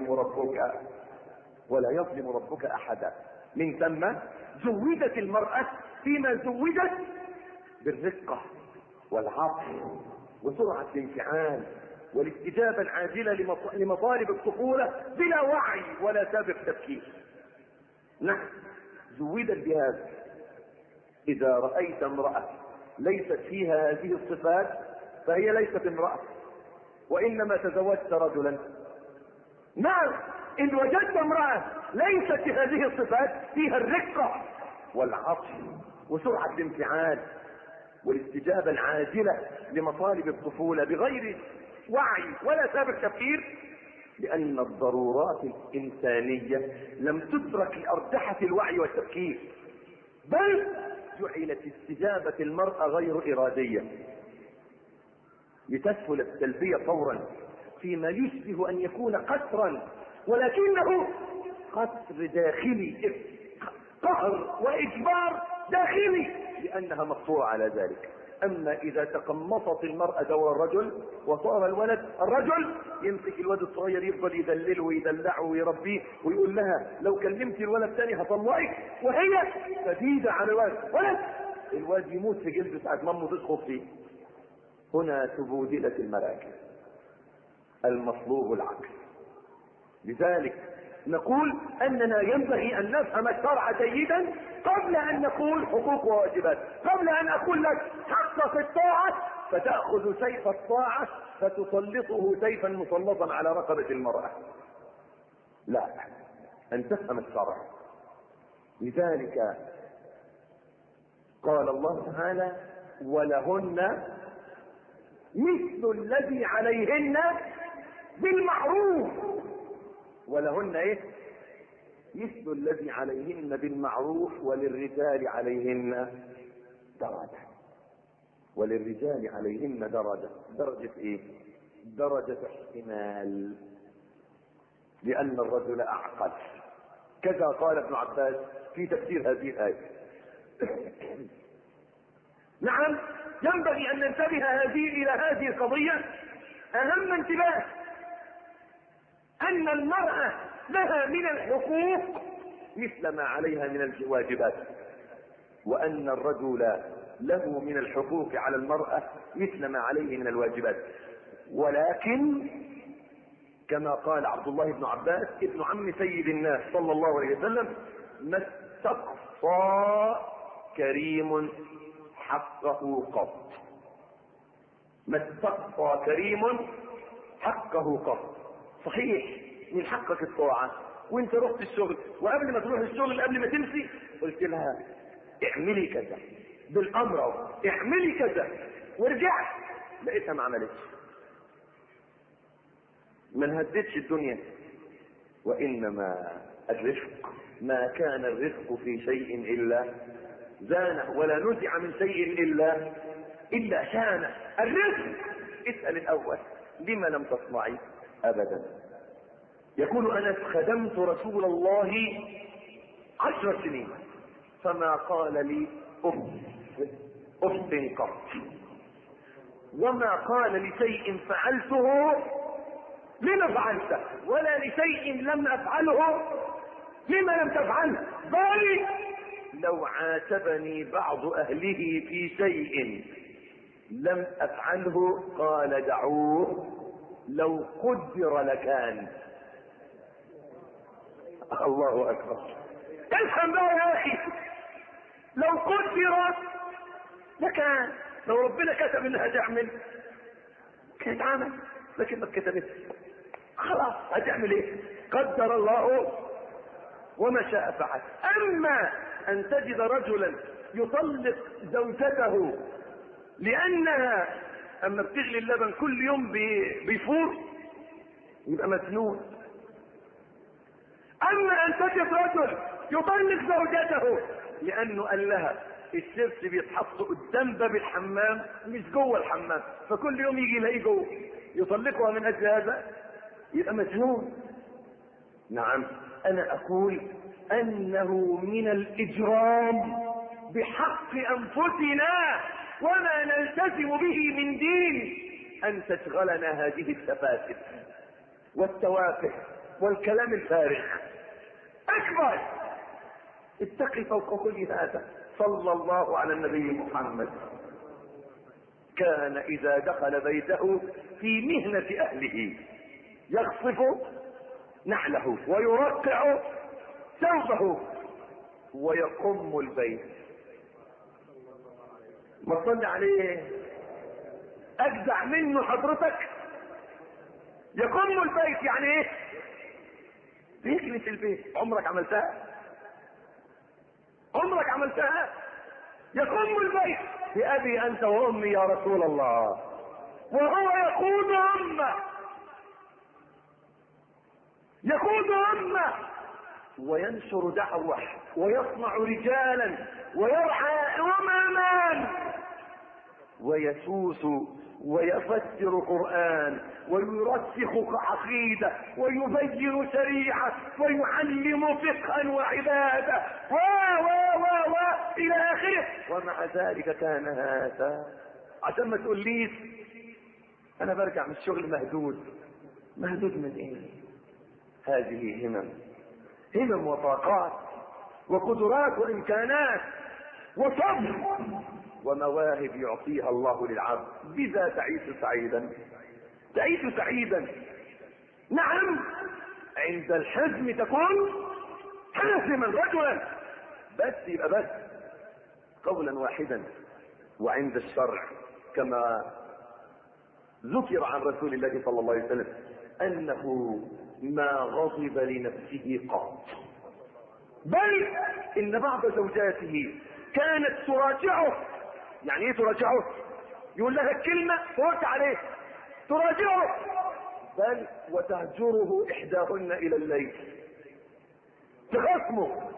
يظلم ربك أحدا. من ثم زودت المرأة فيما زودت بالرقة والعطف وسرعة الانفعال والاستجابة العاجلة لمطالب الطفولة بلا وعي ولا سابق تفكير. نعم، زودت بهذا. إذا رأيت امرأة ليست فيها هذه الصفات فهي ليست امرأة، وإنما تزوجت رجلا. نعم، إن وجدت امرأة ليست في هذه الصفات، فيها الرقة والعطف وسرعة الانفعال والاستجابة العاجلة لمطالب الطفولة بغير وعي ولا سابق تفكير، لأن الضرورات الإنسانية لم تترك لأرجحة الوعي والتفكير، بل جعلت استجابة المرأة غير إرادية لتسهل التلبية فورا فيما يشبه أن يكون قسرا، ولكنه قسر داخلي، قهر وإجبار داخلي لأنها مقصورة على ذلك. أما إذا تقمصت المرأة دور الرجل وصار الرجل يمسك الولد الصغير يفضل يدلله ويدلعه ويربيه ويقول لها لو كلمت الولد تاني هطلعك، وهي شديدة على الولد يموت في جلده ساعة مامه تسقط فيه. هنا تبودلت المراكز، المطلوب العكس. لذلك نقول أننا ينبغي أن نفهم الشرع جيدا قبل أن نقول حقوق وواجبات، قبل أن أقول لك حق في الطاعة فتأخذ سيف الطاعة فتسلطه سيفا مسلطا على رقبة المرأة. لا، أن تفهم الشرع. لذلك قال الله تعالى ولهن مثل الذي عليهن بالمعروف. ولهن ايه؟ مثل الذي عليهن بالمعروف وللرجال عليهن درجة. وللرجال عليهن درجة. درجة ايه؟ درجة احتمال، لأن الرجل أعقل. كذا قال ابن عباس في تفسير هذه الآية. نعم، ينبغي أن ننتبه إلى هذه القضية أهم انتباه، أن المرأة لها من الحقوق مثل ما عليها من الواجبات، وأن الرجل له من الحقوق على المرأة مثل ما عليه من الواجبات. ولكن كما قال عبد الله بن عباس ابن عم سيد الناس صلى الله عليه وسلم ما استقصى كريم حقه قط. ما استقصى كريم حقه قط. صحيح من حقك الطاعة وانت رحت الشغل، وقبل ما تروح الشغل قبل ما تمشي قلت لها اعملي كذا بالامر، اعملي كذا، ورجعت لقيتها ما عملتش. ما نهدتش الدنيا، وانما الرفق. ما كان الرفق في شيء إلا زانه، ولا نزع من شيء إلا شانه. الرفق. اسأل الأول لما لم تصنعي؟ أبدا. يقول أنس: خدمت رسول الله 10 سنين فما قال لي أف قط، وما قال لشيء فعلته لما فعلته، ولا لشيء لم أفعله لما لم تفعله، بل لو عاتبني بعض أهله في شيء لم أفعله قال: دعوه لو قدر لكان. الله أكبر. افهم بقى يا أخي، لو قدر لكان. لو ربنا كتب انها تعمل كانت عمل، لكن ما كتبتش، خلاص هتعمل ايه؟ قدر الله وما شاء فعل. اما ان تجد رجلا يطلق زوجته لانها اما بتغلي اللبن كل يوم بيفور، يبقى مجنون. اما ان تجد رجل يطلق زوجته لانه قال لها الشرس بيتحط قدام باب الحمام مش جوه الحمام، فكل يوم يجي يلاقيه جوه، يطلقها من اجل هذا، يبقى مجنون. نعم، انا اقول انه من الاجرام بحق انفسنا وما نلتزم به من دين ان تشغلنا هذه التفاسد والتوافه والكلام الفارغ. اكبر. اتقي فوق كل هذا. صلى الله على النبي محمد. كان اذا دخل بيته في مهنة اهله يخصف نحله ويرقع ثوبه ويقم البيت. ما تصلي عليه اجدع منه حضرتك. يقم البيت يعني ايه؟ بيكنس البيت. عمرك عملتها؟ عمرك عملتها؟ يقوم البيت بأبي أنت وأمي يا رسول الله، وهو يقود أمه، يقود أمه وينشر دعوة ويصنع رجالا ويرعى أمما ويسوس ويفسر قرآن ويرسخ عقيدة ويبين شريعة ويعلم فقها وعبادة و إلى آخره. ومع ذلك كان هذا. عشان ما تقوليش أنا برجع من الشغل مهدود. مهدود من إيه؟ هذه همم وطاقات وقدرات وإمكانات وصبر ومواهب يعطيها الله للعبد. بذا تعيش سعيدا. تعيش سعيدا. نعم، عند الحزم تكون حازما رجلا، بس يبقى بس قولا واحدا. وعند الشرع كما ذكر عن رسول الله صلى الله عليه وسلم انه ما غضب لنفسه قط، بل ان بعض زوجاته كانت تراجعه. يعني ايه تراجعه؟ يقول لها الكلمة ترد عليه، تراجعه، بل وتهجره احداهن الى الليل، تخصمه.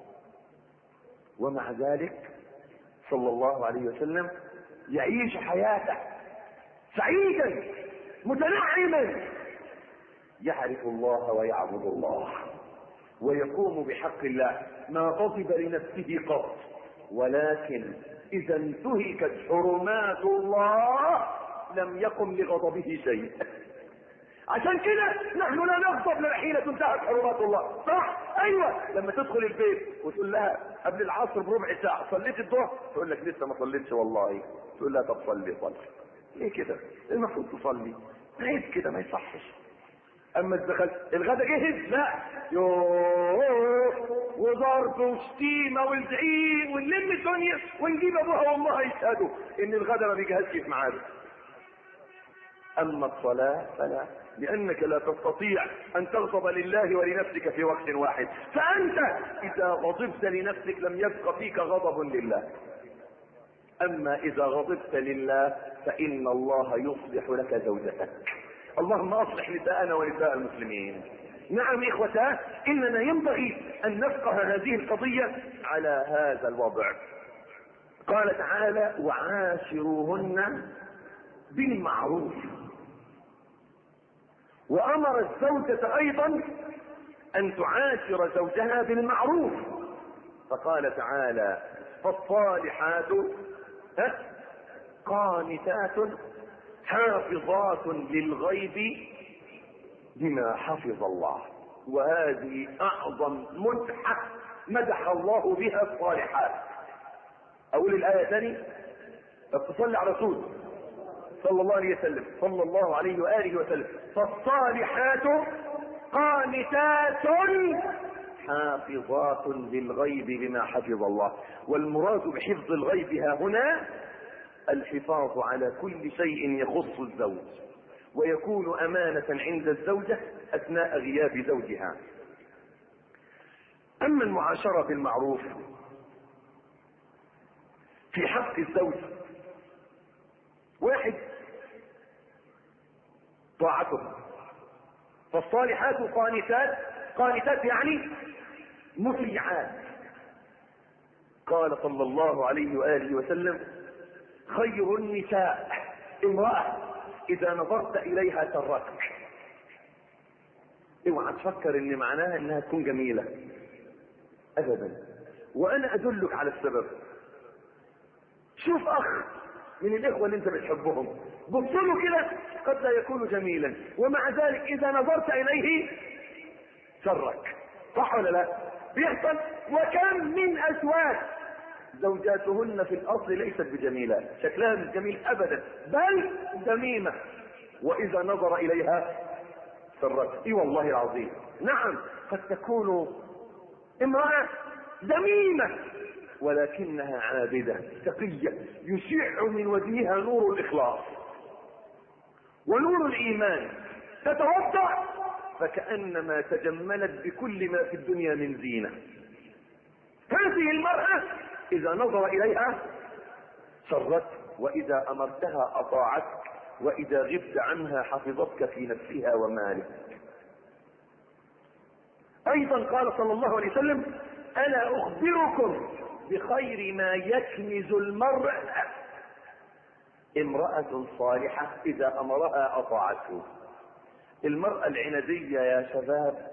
ومع ذلك صلى الله عليه وسلم يعيش حياته سعيدا متنعما، يعرف الله ويعبد الله ويقوم بحق الله. ما غضب لنفسه قط، ولكن اذا انتهكت حرمات الله لم يقم لغضبه شيء. عشان كده نحن لا نغضب حين تنتهك حرمات الله. صح؟ ايوه. لما تدخل البيت وتقول لها قبل العصر بربع ساعه صليت الظهر، تقول لك لسه ما صليتش والله، تقول لها طب صلي. ليه كده؟ المفروض تصلي. عيب كده، ما يصحش. اما دخلت الغدا جهز، لا، وضرب وشتيمه والزعيق ونلم الدنيا ونجيب ابوها وامها يشهدوا ان الغدا ما بيجهزش في ميعاده. اما الصلاه فلا، لانك لا تستطيع ان تغضب لله ولنفسك في وقت واحد. فانت اذا غضبت لنفسك لم يبق فيك غضب لله. اما اذا غضبت لله فان الله يصلح لك زوجتك. اللهم اصلح نساءنا ونساء المسلمين. نعم إخوتاه، إننا ينبغي أن نفقه هذه القضية على هذا الوضع. قال تعالى وعاشروهن بالمعروف، وأمر الزوجة أيضا أن تعاشر زوجها بالمعروف، فقال تعالى فالصالحات قانتات حافظات للغيب بما حفظ الله. وهذه أعظم مدحة مدح الله بها الصالحات. أقول الآية ثاني، اتصل على رسول صلى الله عليه وسلم، صلى الله عليه وآله وسلم. فالصالحات قانتات حافظات للغيب بما حفظ الله. والمراد بحفظ الغيب ها هنا الحفاظ على كل شيء يخص الزوج، ويكون أمانة عند الزوجة أثناء غياب زوجها. أما المعاشرة بالمعروف في حق الزوج، واحد طاعته. فالصالحات قانتات، قانتات يعني مطيعات. قال صلى الله عليه وآله وسلم خير النساء امرأة إذا نظرت إليها سرتك. اوعى تفكر ان معناها انها تكون جميلة ابدا، وانا ادلك على السبب. شوف اخ من الاخوة اللي انت بتحبهم، بصله كده قد لا يكون جميلا، ومع ذلك اذا نظرت اليه سرك، صح ولا لا؟ بيحصل. وكم من ازواج زوجاتهن في الاصل ليست بجميلات، شكلها مش جميل ابدا بل ذميمة، واذا نظر اليها سرت. اي والله العظيم. نعم قد تكون امرأة ذميمة ولكنها عابدة تقية، يشع من وجهها نور الاخلاص ونور الايمان، تتوضا فكأنما تجملت بكل ما في الدنيا من زينة. هذه المرأة اذا نظر اليها سرت، واذا امرتها اطاعتك، واذا غبت عنها حفظتك في نفسها ومالك. ايضا قال صلى الله عليه وسلم الا اخبركم بخير ما يكنز المرء امرأة صالحة اذا امرها اطاعته. المرأة العنادية يا شباب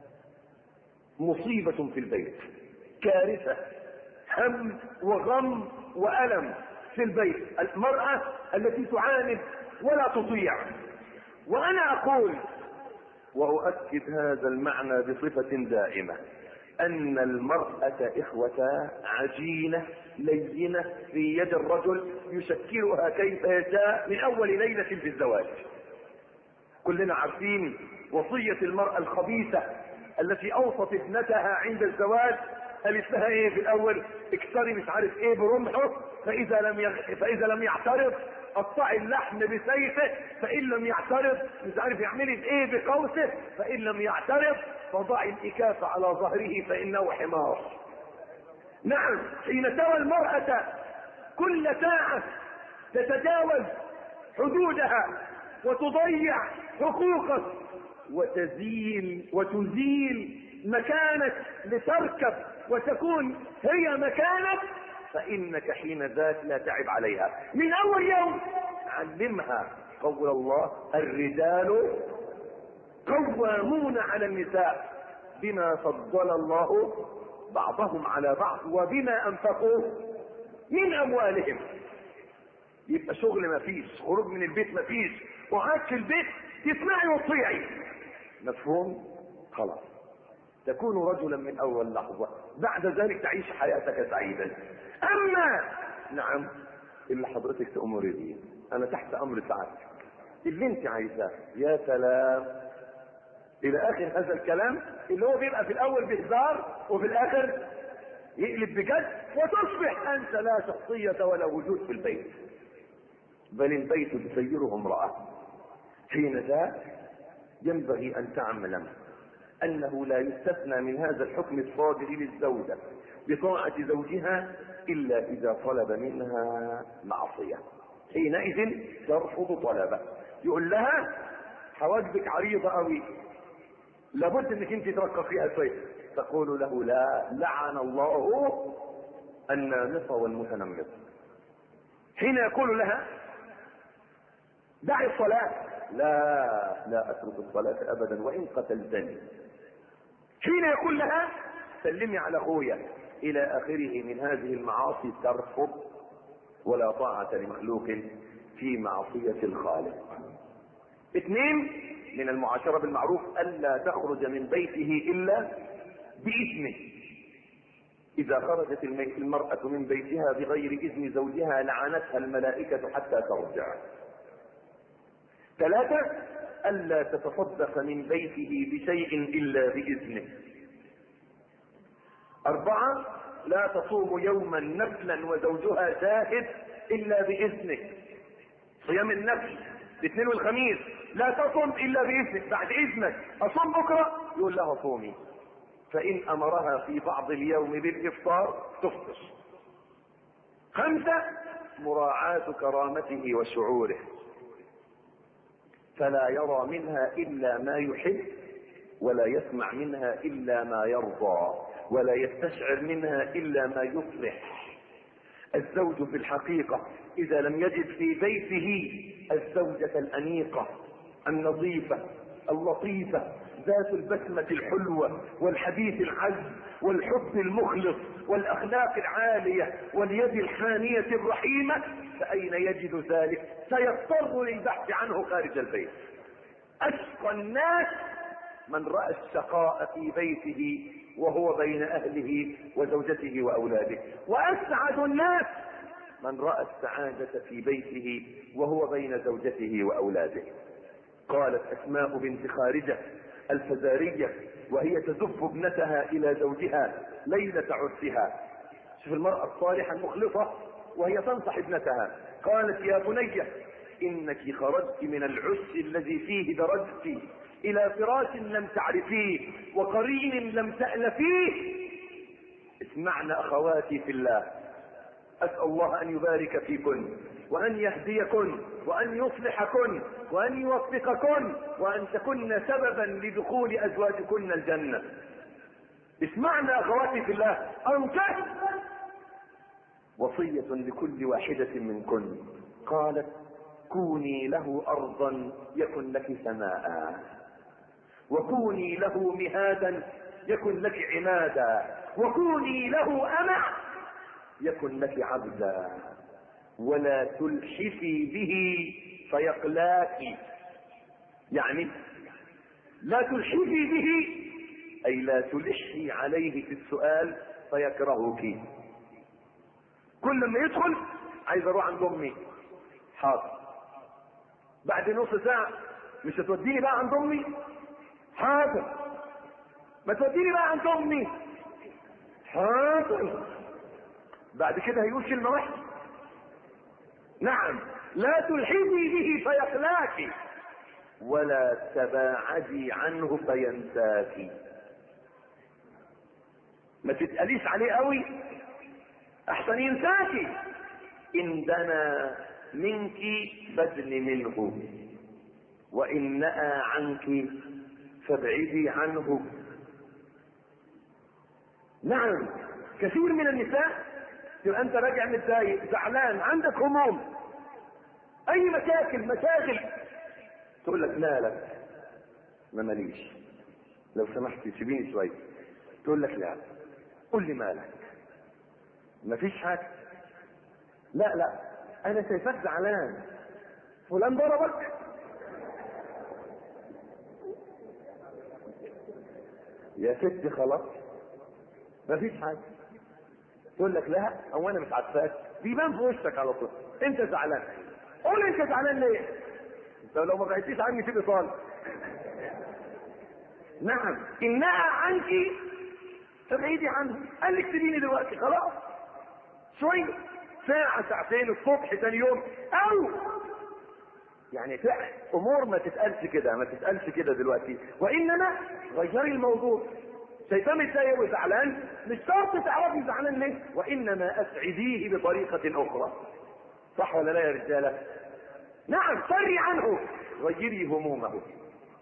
مصيبة في البيت، كارثة، هم وغم وألم في البيت. المرأة التي تعاند ولا تطيع. وانا اقول واؤكد هذا المعنى بصفة دائمة ان المرأة اخوة عجينة لينة في يد الرجل يشكلها كيف يشاء من اول ليلة في الزواج. كلنا عارفين وصية المرأة الخبيثة التي اوصت ابنتها عند الزواج، قالت لها ايه في الاول؟ اكسري مش عارف ايه برمحه، فاذا لم يعترض قطعي اللحم بسيفه، فان لم يعترض مش عارف يعملي بايه بقوسه، فان لم يعترض فضعي الاكاف على ظهره فانه حمار. نعم حين ترى المرأة كل ساعة تتجاوز حدودها وتضيع حقوقك وتزيل مكانك لتركب وتكون هي مكانك، فإنك حين ذاك لا تعب عليها. من أول يوم علمها قول الله الرجال قوامون على النساء بما فضل الله بعضهم على بعض وبما أنفقوا من أموالهم. يبقى شغل ما فيش، خروج من البيت ما فيش، وقعدت في البيت تسمعي وتطيعي. مفهوم؟ خلاص تكون رجلا من اول لحظة، بعد ذلك تعيش حياتك سعيدا. اما نعم اللي حضرتك تأمري بيه انا تحت امر سعادتك، اللي انت عايزاه. يا سلام الى اخر هذا الكلام اللي هو بيبقى في الاول بهزار وفي الاخر يقلب بجد، وتصبح انت لا شخصية ولا وجود في البيت، بل البيت تسيره امرأة. حين ذاك ينبغي ان تعلم انه لا يستثنى من هذا الحكم الصادر للزوجة بطاعة زوجها الا اذا طلب منها معصية، حينئذ ترفض طلبه. يقول لها حواجبك عريضة قوي، لابد انك انت ترقق فيها شويه. تقول له لا، لعن الله النامص والمتنمص. حين يقول لها دعي الصلاة، لا اترك الصلاة ابدا وان قتلتني. حين يقول لها سلمي على اخويا الى اخره من هذه المعاصي، ترفض. ولا طاعة لمخلوق في معصية الخالق. 2 من المعاشرة بالمعروف الا تخرج من بيته الا باذنه. اذا خرجت المرأة من بيتها بغير اذن زوجها لعنتها الملائكة حتى ترجع. 3 الا تتصدق من بيته بشيء الا باذنه. 4 لا تصوم يوما نفلا وزوجها شاهد الا باذنه. صيام النفل الاثنين والخميس لا تصم الا باذنك، بعد اذنك. اصوم بكره، يقول لها صومي. فان امرها في بعض اليوم بالافطار تفطر. 5 مراعاة كرامته وشعوره، فلا يرى منها الا ما يحب، ولا يسمع منها الا ما يرضى، ولا يستشعر منها الا ما يصلح. الزوج في الحقيقة اذا لم يجد في بيته الزوجة الانيقة النظيفة اللطيفة ذات البسمة الحلوة والحديث العذب والحب المخلص والاخلاق العالية واليد الحانية الرحيمة، فاين يجد ذلك؟ سيضطر للبحث عنه خارج البيت. اشقى الناس من رأى الشقاء في بيته وهو بين اهله وزوجته واولاده، واسعد الناس من رأى السعادة في بيته وهو بين زوجته واولاده. قالت اسماء بنت خارجة الفزارية وهي تزف ابنتها الى زوجها ليلة عرسها، شوف المرأة الصالحة المخلصة وهي تنصح ابنتها، قالت يا بني انك خرجت من العش الذي فيه درجت الى فراش لم تعرفيه وقرين لم تألفيه. اسمعن اخواتي في الله، اسأل الله ان يبارك فيكن وان يهديكن وان يصلحكن وان يوفقكن وان تكن سببا لدخول ازواجكن الجنة. اسمعن اخواتي في الله، انكح وصية لكل واحدة منكن. قالت كوني له ارضا يكن لك سماء، وكوني له مهادا يكن لك عمادا، وكوني له أمع يكن لك عبدا، ولا تلحفي به فيقلاك. يعني لا تلحفي به اي لا تلحي عليه في السؤال فيكرهك. كل ما يدخل عايز اروح عند امي، حاضر. بعد نص ساعة مش هتوديني بقى عند امي، حاضر. ما توديني بقى عند امي، حاضر. بعد كده هيقول كلمة واحدة، نعم. لا تلحقي به فيخلاك ولا تباعدي عنه فينساك. ما تتقليش عليه قوي احسن ينساكي. ان دنا منك فادن منه، وان نأى عنك فابعدي عنه. نعم، كثير من النساء تبقى انت راجع متضايق زعلان عندك هموم اي مشاغل تقول لك لا ما ماليش، لو سمحتي سيبيني شويه. تقول لك لا، قول لي مالك، مفيش حاجه. لا انا شايفاك زعلان، فلان ضربك. يا ستي خلاص مفيش حاجه. تقول لك لا او انا مش عارفاك، بيبان في وشك على طول انت زعلان. قول انت زعلان ليه؟ انت لو ما بعدتيش عني تبقى صالح. نعم، انها عنك فبعيدي عنه. قال لك سيبيني دلوقتي خلاص شويه، ساعه ساعتين الصبح ثاني يوم، او يعني فعلا امور ما تتقالش كده دلوقتي، وانما غيري الموضوع. شايفاه متضايق وزعلان، مش شرط تعرفي زعلان ليه، وانما اسعديه بطريقه اخرى. صح ولا لا يا رجاله؟ نعم، فري عنه، غيري همومه.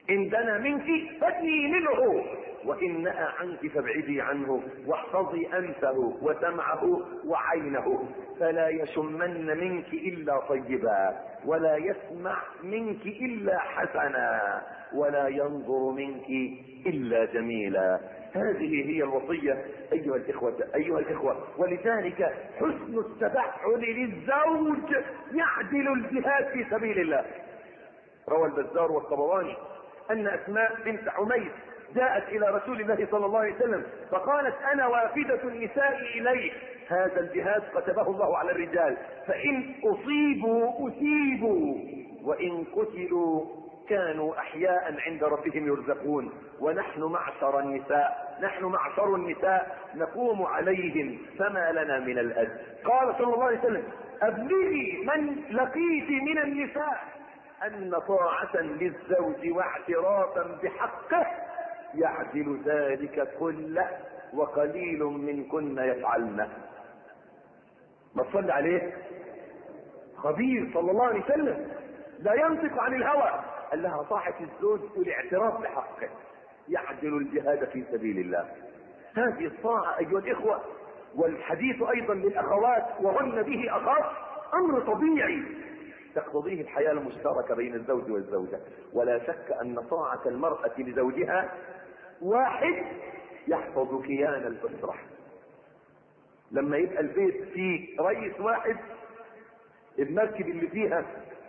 إن دنا منك فادني منه، وإن نأى عنك فابعدي عنه، واحفظي أنفه وسمعه وعينه، فلا يشمن منك إلا طيبا، ولا يسمع منك إلا حسنا، ولا ينظر منك إلا جميلا. هذه هي الوصية أيها الإخوة. ولذلك حسن التبعل للزوج يعدل الجهاد في سبيل الله. روى البزار والطبراني أن أسماء بنت عميس جاءت إلى رسول الله صلى الله عليه وسلم فقالت: أنا وافدة النساء إليه، هذا الجهاد كتبه الله على الرجال، فإن أصيبوا أثيبوا، وإن قتلوا كانوا أحياء عند ربهم يرزقون، ونحن معشر النساء نقوم عليهم فما لنا من الأجر. قال صلى الله عليه وسلم: أبلغي من لقيت من النساء أن طاعة للزوج واعترافا بحقه يعدل ذلك كله، وقليل منكن يفعلن. ما تصلي عليه خبير صلى الله عليه وسلم، لا ينطق عن الهوى، قال لها: طاعة الزوج والاعتراف بحقه يعدل الجهاد في سبيل الله. هذه الطاعة أيها الإخوة. والحديث أيضا للأخوات وهن به أخف أمر طبيعي تقتضيه الحياة المشتركة بين الزوج والزوجة. ولا شك أن طاعة المرأة لزوجها واحد يحفظ كيان الأسرة. لما يبقى البيت فيه رئيس واحد، المركب اللي فيها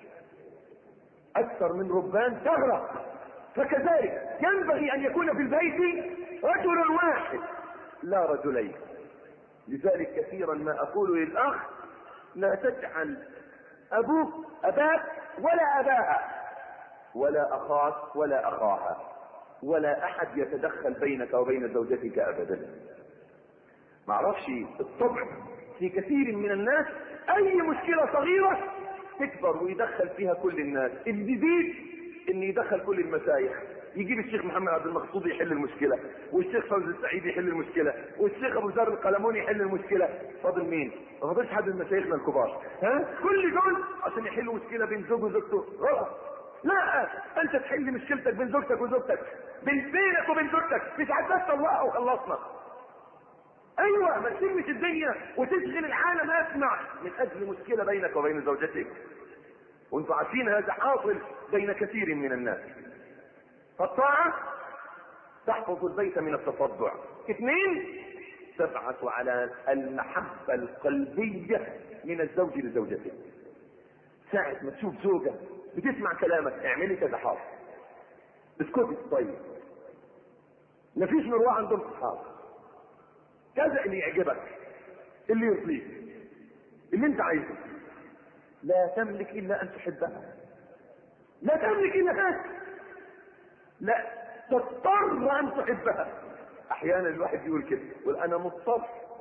أكثر من ربان تغرق. فكذلك ينبغي أن يكون في البيت رجل واحد لا رجلين. لذلك كثيرا ما أقول للأخ: لا تجعل أبوك أباك ولا أباها ولا أخاك ولا أخاها، ولا أحد يتدخل بينك وبين زوجتك أبدا. معرفش الطبع في كثير من الناس أي مشكلة صغيرة تكبر ويدخل فيها كل الناس. الجديد إن يدخل كل المشايخ، يجيب الشيخ محمد عبد المقصود يحل المشكلة، والشيخ فوزي السعيد يحل المشكلة، والشيخ أبو ذر القلموني يحل المشكلة. فاضل مين؟ ما فاضلش حد من مشايخنا الكبار. كل دول عشان يحلوا مشكلة بين زوج وزوجته. غلط. لا، انت تحل مشكلتك بين زوجتك وزوجتك، بينك وبين زوجتك، مش عدت الله وخلصنا. ايوه، ما تسمش الدنيا وتشغل العالم اسمع من اجل مشكلة بينك وبين زوجتك، وانتوا عارفين هذا حاصل بين كثير من الناس. فالطاعة تحفظ البيت من التصدع. 2، تبعث على المحبة القلبية من الزوج لزوجته. ساعة ما تشوف زوجة بتسمع كلامك: اعملي كذا، حاضر. اسكتي، طيب. مفيش مروع عندهم اصحاب، كذا اللي يعجبك، اللي يرضيك، اللي انت عايزه. لا تملك الا ان تحبها، لا تملك الا هذا، لا تضطر ان تحبها. احيانا الواحد يقول كده، يقول انا مضطر.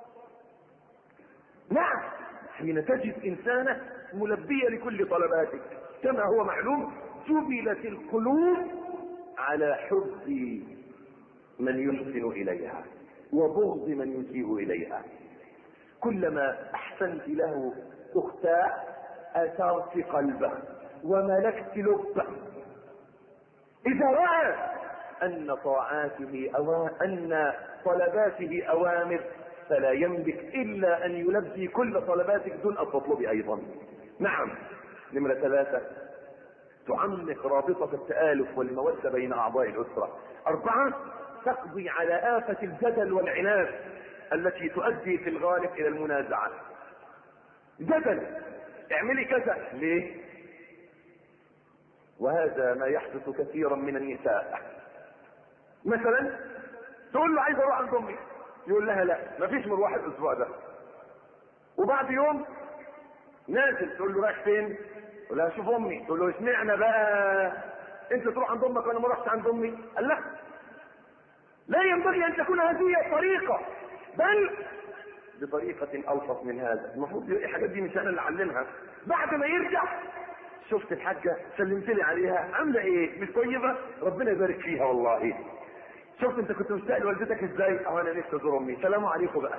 نعم، حين تجد انسانة ملبية لكل طلباتك. كما هو معلوم جبلت القلوب على حب من يحسن اليها وبغض من يسيء اليها. كلما احسنت له اختاه اثرت قلبه وملكت لبه. اذا راى ان طلباته اوامر فلا يملك الا ان يلبي كل طلباتك دون ان تطلبي ايضا. نعم. نمرة 3، تعمق رابطة التآلف والمودة بين اعضاء الاسرة. 4، تقضي على آفة الجدل والعناد التي تؤدي في الغالب الى المنازعة. جدل، اعملي كذا، ليه؟ وهذا ما يحدث كثيرا من النساء. مثلا تقول له عايز اروح عند امي، يقول لها لا، مفيش مروح الاسبوع ده. وبعد يوم نازل، تقول له رايح فين؟ يقول لها شوف امي. تقول له اشمعنى بقى انت تروح عند امك وانا ما رحتش عند امي؟ قال لا، لا ينبغي ان تكون هذه الطريقة، بل بطريقة الطف من هذا. المفروض الحاجات دي مش انا اللي اعلمها. بعد ما يرجع: شفت الحاجة، سلمت لي عليها، عامله ايه؟ مش طيبة؟ ربنا يبارك فيها والله. شفت انت كنت مشتاق لوالدتك ازاي؟ او انا نفسي ازور امي، سلام عليكم بقى.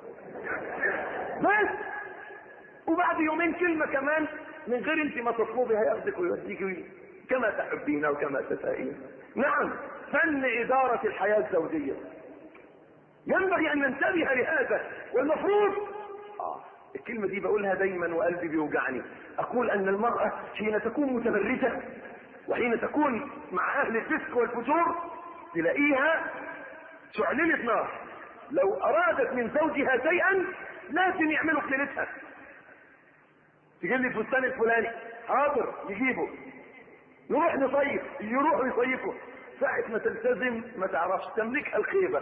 بس. وبعد يومين كلمة كمان من غير انت ما تطلبي هياخدك ويوديك كما تحبين وكما تشائين. نعم، فن إدارة الحياة الزوجية ينبغي أن ننتبه لهذا. والمفروض الكلمة دي بقولها دايما وقلبي بيوجعني، أقول أن المرأة حين تكون متبرجة وحين تكون مع أهل الفسق والفجور تلاقيها شعللة نار. لو أرادت من زوجها شيئا لازم يعملوا كلمتها. تجيب لي الفستان الفلاني، حاضر يجيبه، نروح نصيف، يروحوا يصيفوا. ساعة ما تلتزم ما تعرفش تملكها الخيبة.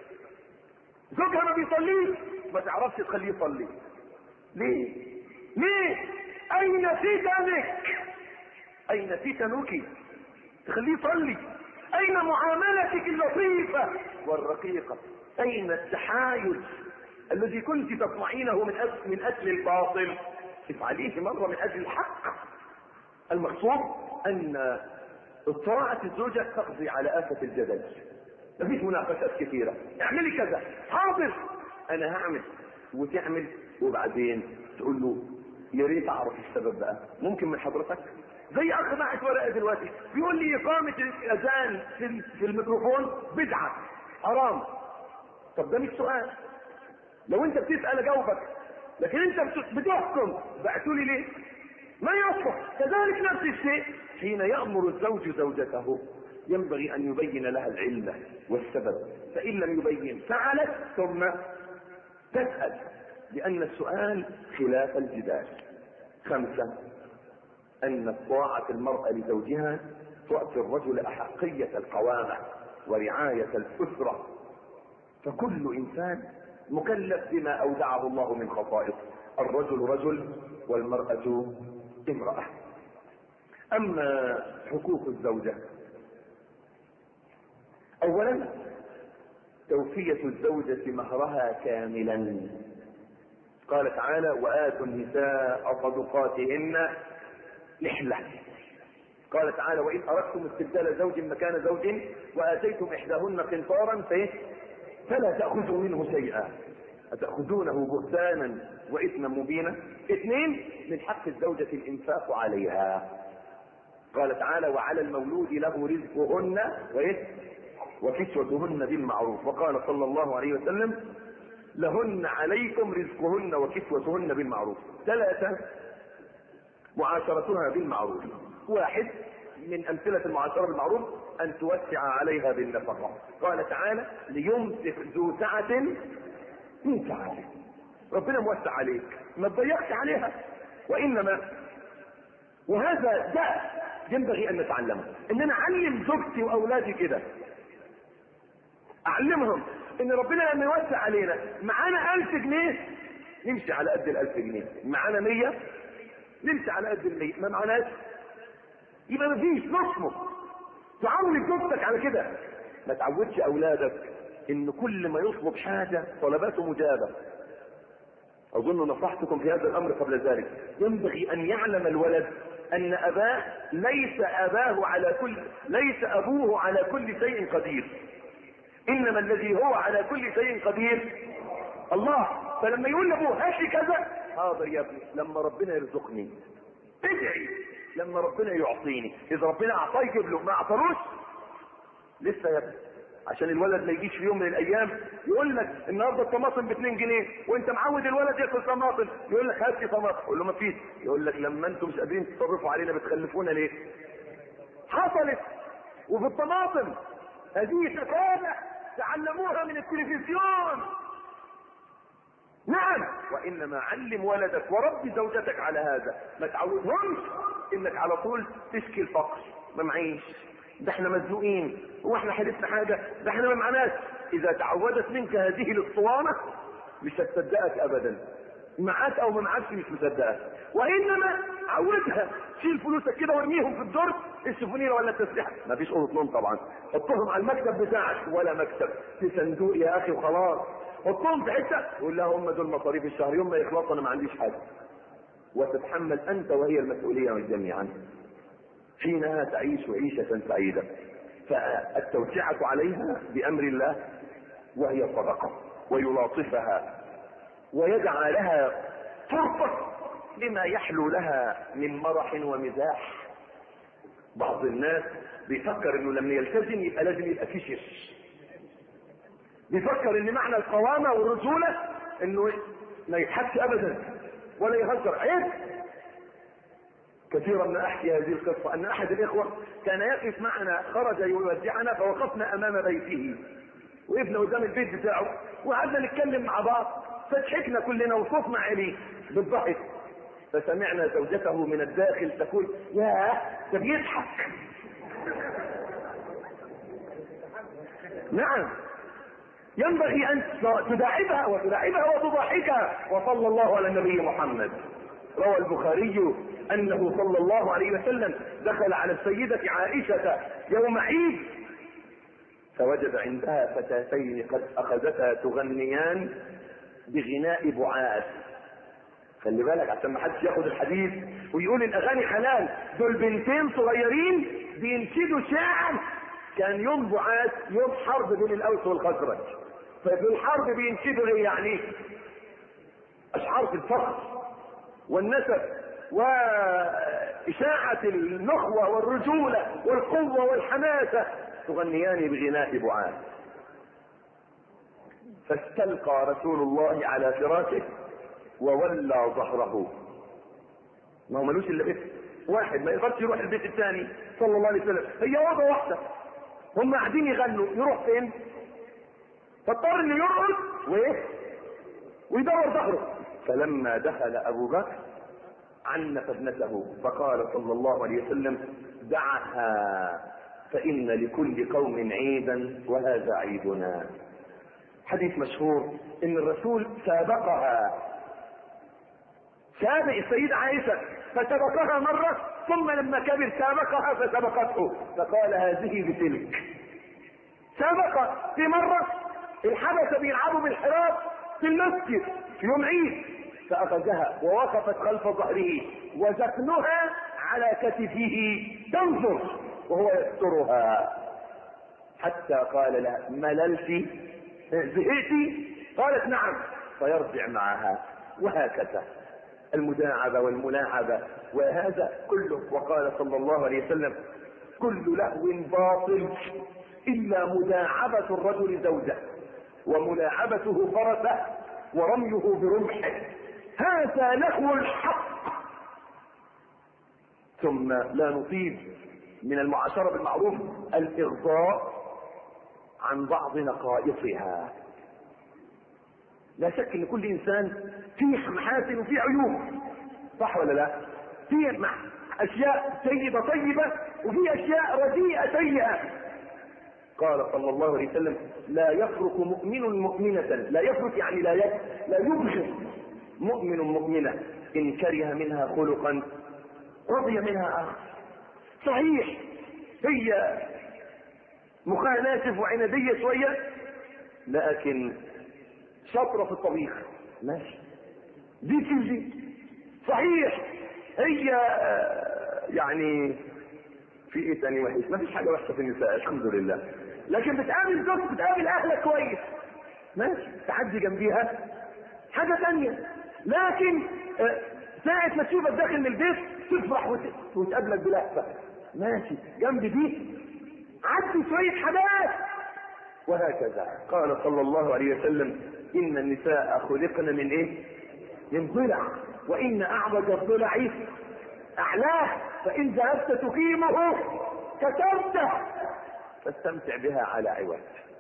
زوجها ما بيصليش ما تعرفش تخليه يصلي. ليه؟ أين فتنك؟ أين فتنك تخليه يصلي؟ أين معاملتك اللطيفة والرقيقة؟ أين التحايل الذي كنت تطمعينه من أجل الباطل؟ افعليه مرة من أجل الحق. المقصود أن طاعة الزوجة تقضي على آفة الجدل. مفيش مناقشات كثيرة، اعملي كذا، حاضر أنا هعمل، وتعمل، وبعدين تقول له يا ريت أعرف السبب بقى، ممكن من حضرتك؟ زي أخ بعت ورقة دلوقتي بيقول لي إقامة الأذان في الميكروفون بدعة حرام. طب ده مش سؤال، لو أنت بتسأل أجاوبك، لكن أنت بتحكم بعتوا لي ليه؟ ما يصلح. كذلك نفس الشيء حين يأمر الزوج زوجته ينبغي أن يبين لها العلة والسبب، فإن لم يبين فعلت ثم تسأل، لأن السؤال خلاف الجدال. 5، أن طاعة المرأة لزوجها تعطي الرجل أحقية القوامة ورعاية الأسرة، فكل إنسان مكلف بما أودعه الله من خصائص. الرجل رجل والمرأة امرأة. أما حقوق الزوجة، أولا توفية الزوجة مهرها كاملا. قال تعالى وآتوا النساء صدقاتهن نحلة. قال تعالى وإن أردتم استبدال زوج مكان زوج وآتيتم إحداهن قنطارا فلا تأخذوا منه شيئا أتأخذونه بهتانا وإثما مبينا. 2، من حق الزوجة الإنفاق عليها. قال تعالى وعلى المولود له رزقهن وكسوتهن بالمعروف. وقال صلى الله عليه وسلم لهن عليكم رزقهن وكسوتهن بالمعروف. 3، معاشرتها بالمعروف. 1 من أمثلة المعاشرة بالمعروف أن توسع عليها بالنفقة. قال تعالى ليمسك ذو سعة من سعته. ربنا موسع عليك، ما تضيقش عليها. وإنما وهذا ده ينبغي أن نتعلمه، إن أنا أعلم زوجتي وأولادي كده، أعلمهم إن ربنا لما يوسع علينا معانا 1000 جنيه نمشي على قد 1000 جنيه، معانا 100 نمشي على قد 100، ما معناش يبقى مفيش نصمه. تعود زوجتك على كده، ما تعودش أولادك إن كل ما يطلب حاجة طلباته مجابة. أظن نصحتكم في هذا الأمر قبل ذلك. ينبغي أن يعلم الولد أن أباه ليس أبوه على كل شيء قدير، إنما الذي هو على كل شيء قدير الله. فلما يقول لأبوه هات لي كذا، حاضر يا ابني لما ربنا يرزقني، ادعي لما ربنا يعطيني. إذا ربنا أعطاه يجيب له، ما أعطروش لسه يا ابني، عشان الولد ما يجيش في يوم من الايام يقول لك النهارده الطماطم ب2 جنيه وانت معود الولد ياكل طماطم، يقول لك هات لي طماطم، قول له ما فيش، يقول لك لما انتم مش قادرين تصرفوا علينا بتخلفونا ليه؟ حصلت. وفي الطماطم هذه ثقافه تعلموها من التلفزيون. نعم، وانما علم ولدك وربي زوجتك على هذا، ما تعودهمش انك على طول تشكي الفقر، ما معيش، ده احنا مزنوقين، هو احنا حدثنا حاجه، ده احنا ما معناش. اذا تعودت منك هذه الاسطوانه مش هتصدقك ابدا، معاك او ما معاكش مش مصدقك. وانما عودها، شيل فلوسك كده وارميهم في الدرج، السفنيره ولا التسريحه، ما فيش اوضه نوم طبعا، حطهم على المكتب بتاعك، ولا مكتب، في صندوق يا اخي وخلاص، حطهم في حته، قول لها هم دول مصاريف الشهر، يوم ما يخلصوا انا ما عنديش حاجه، وتتحمل انت وهي المسؤوليه جميعا. حينها تعيش عيشه سعيده. فالتوسعه عليها بامر الله، وهي صدقه، ويلاطفها ويجعل لها فرصة لما يحلو لها من مرح ومزاح. بعض الناس بيفكر انه لما يلتزم يبقى لازم يبقى فيه شيش، بيفكر ان معنى القوامة والرجولة انه ما يضحكش ابدا ولا يهزر. عيب. كثيرا ما احكي هذه القصة ان احد الاخوة كان يقف معنا، خرج يودعنا فوقفنا امام بيته، وقفنا قدام البيت بتاعه وقعدنا نتكلم مع بعض، فضحكنا كلنا وصوتنا عالي بالضحك، فسمعنا زوجته من الداخل تقول: ياه ده بيضحك. نعم، ينبغي ان تداعبها وتضحكها. وصلى الله على النبي محمد. روى البخاري انه صلى الله عليه وسلم دخل على السيدة عائشة يوم عيد فوجد عندها فتاتين قد اخذتا تغنيان بغناء بعاث. خلي بالك عشان ما حدش ياخد الحديث ويقول الاغاني حلال، دول بنتين صغيرين بينشدوا شعر. كان يوم بعاث يوم حرب بين الاوس والخزرج، ففي الحرب بينشدوا ايه يعني؟ اشعار في الفخر والنسب واشاعة النخوة والرجولة والقوة والحماسة، تغنيان بغناء بعاث. فاستلقى رسول الله على فراشه وولى ظهره. ما هو ملوش الا بيت واحد، ما يقدرش يروح البيت الثاني صلى الله عليه وسلم، هي وضع واحده، هم قاعدين يغنوا، يروح فين؟ فاضطر انه يرقص ويدور ظهره. فلما دخل ابو بكر عنف ابنته فقال صلى الله عليه وسلم: دعها فان لكل قوم عيدا وهذا عيدنا. حديث مشهور ان الرسول سابقها، سابق السيدة عائشة فسبقها مرة، ثم لما كبر سابقها فسبقته، فقال: هذه بتلك. سابق في مرة الحبشة بيلعبوا بالحراب في المسجد في يوم عيد، فأخذها ووقفت خلف ظهره وزكنها على كتفه تنظر وهو يسترها، حتى قال لها: مللت؟ زهقتي؟ قالت: نعم، فيرجع معها. وهكذا المداعبة والملاعبة وهذا كله. وقال صلى الله عليه وسلم: كل لهو باطل إلا مداعبة الرجل زوجه وملاعبته فرسه ورميه برمحه، هذا لهو الحق. ثم لا نطيب من المعاشرة بالمعروف الإغضاء عن بعض نقائصها. لا شك ان كل انسان فيه محاسن وفيه عيوب، صح ولا لا؟ فيه اشياء سيئة طيبة وفيه اشياء رديئة سيئة. قال صلى الله عليه وسلم: لا يفرق مؤمن مؤمنة، لا يفرق يعني لا يبغض مؤمن مؤمنة ان كره منها خلقا رضي منها اخر. صحيح هي مخها ناشف وعنادية شوية، لكن شاطرة في الطبيخ، ماشي، دي تيجي. صحيح هي يعني في ايه تاني وحش؟ ما فيش حاجة وحشة في النساء الحمد لله، لكن بتقابل زوج، بتقابل اهلك كويس، ماشي، تعدي جنبيها حاجة تانية. لكن ساعة ما تشوفك داخل من البيت تفرح وتقابلك بلهفة، ماشي، جنب دي عدي شوية حاجات. وهكذا قال صلى الله عليه وسلم: ان النساء خلقن من ايه؟ من ضلع، وان اعوج الضلع اعلاه، فان ذهبت تقيمه كسرته، فاستمتع بها على عوج.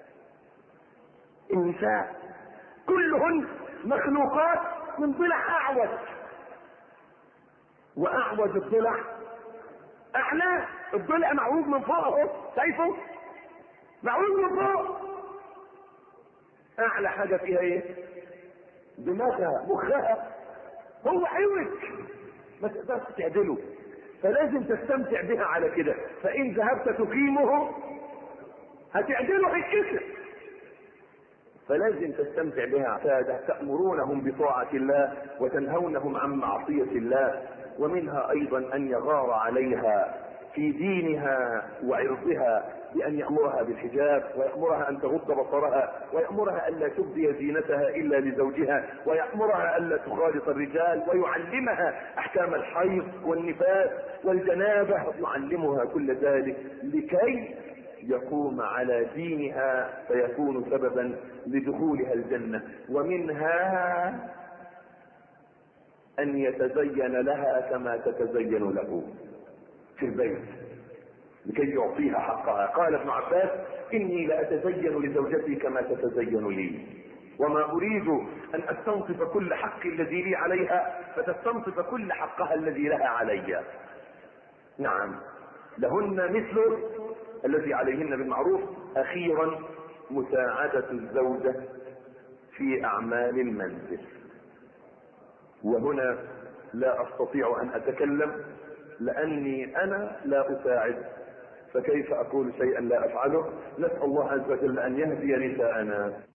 النساء كلهن مخلوقات من ضلع اعوج، واعوج الضلع اعلاه. الضلع معوج من فوق اهو، شايفه؟ معوج من فوق. اعلى حاجة فيها ايه؟ دماغها، مخها، هو عوج ما تقدرش تعدله، فلازم تستمتع بها على كده. فان ذهبت تقيمه هتعدله هيتكسر، فلازم تستمتع بها. تأمرونهم بطاعة الله وتنهونهم عن معصية الله. ومنها ايضا ان يغار عليها في دينها وعرضها بأن يأمرها بالحجاب، ويأمرها أن تغض بصرها، ويأمرها ألا تبدي زينتها إلا لزوجها، ويأمرها ألا تخالط الرجال، ويعلمها أحكام الحيض والنفاس والجنابة، يعلمها كل ذلك لكي يقوم على دينها فيكون سببا لدخولها الجنة. ومنها أن يتزين لها كما تتزين له في البيت لكي يعطيها حقها. قال ابن عباس: إني لأتزين لزوجتي كما تتزين لي، وما أريد أن أستنصف كل حق الذي لي عليها فتستنصف كل حقها الذي لها علي. نعم، لهن مثل الذي عليهن بالمعروف. أخيرا، مساعدة الزوجة في أعمال المنزل. وهنا لا أستطيع أن أتكلم لأني أنا لا أساعد، فكيف أقول شيئا لا أفعله؟ نسأل الله عز وجل أن يهدي نساءنا.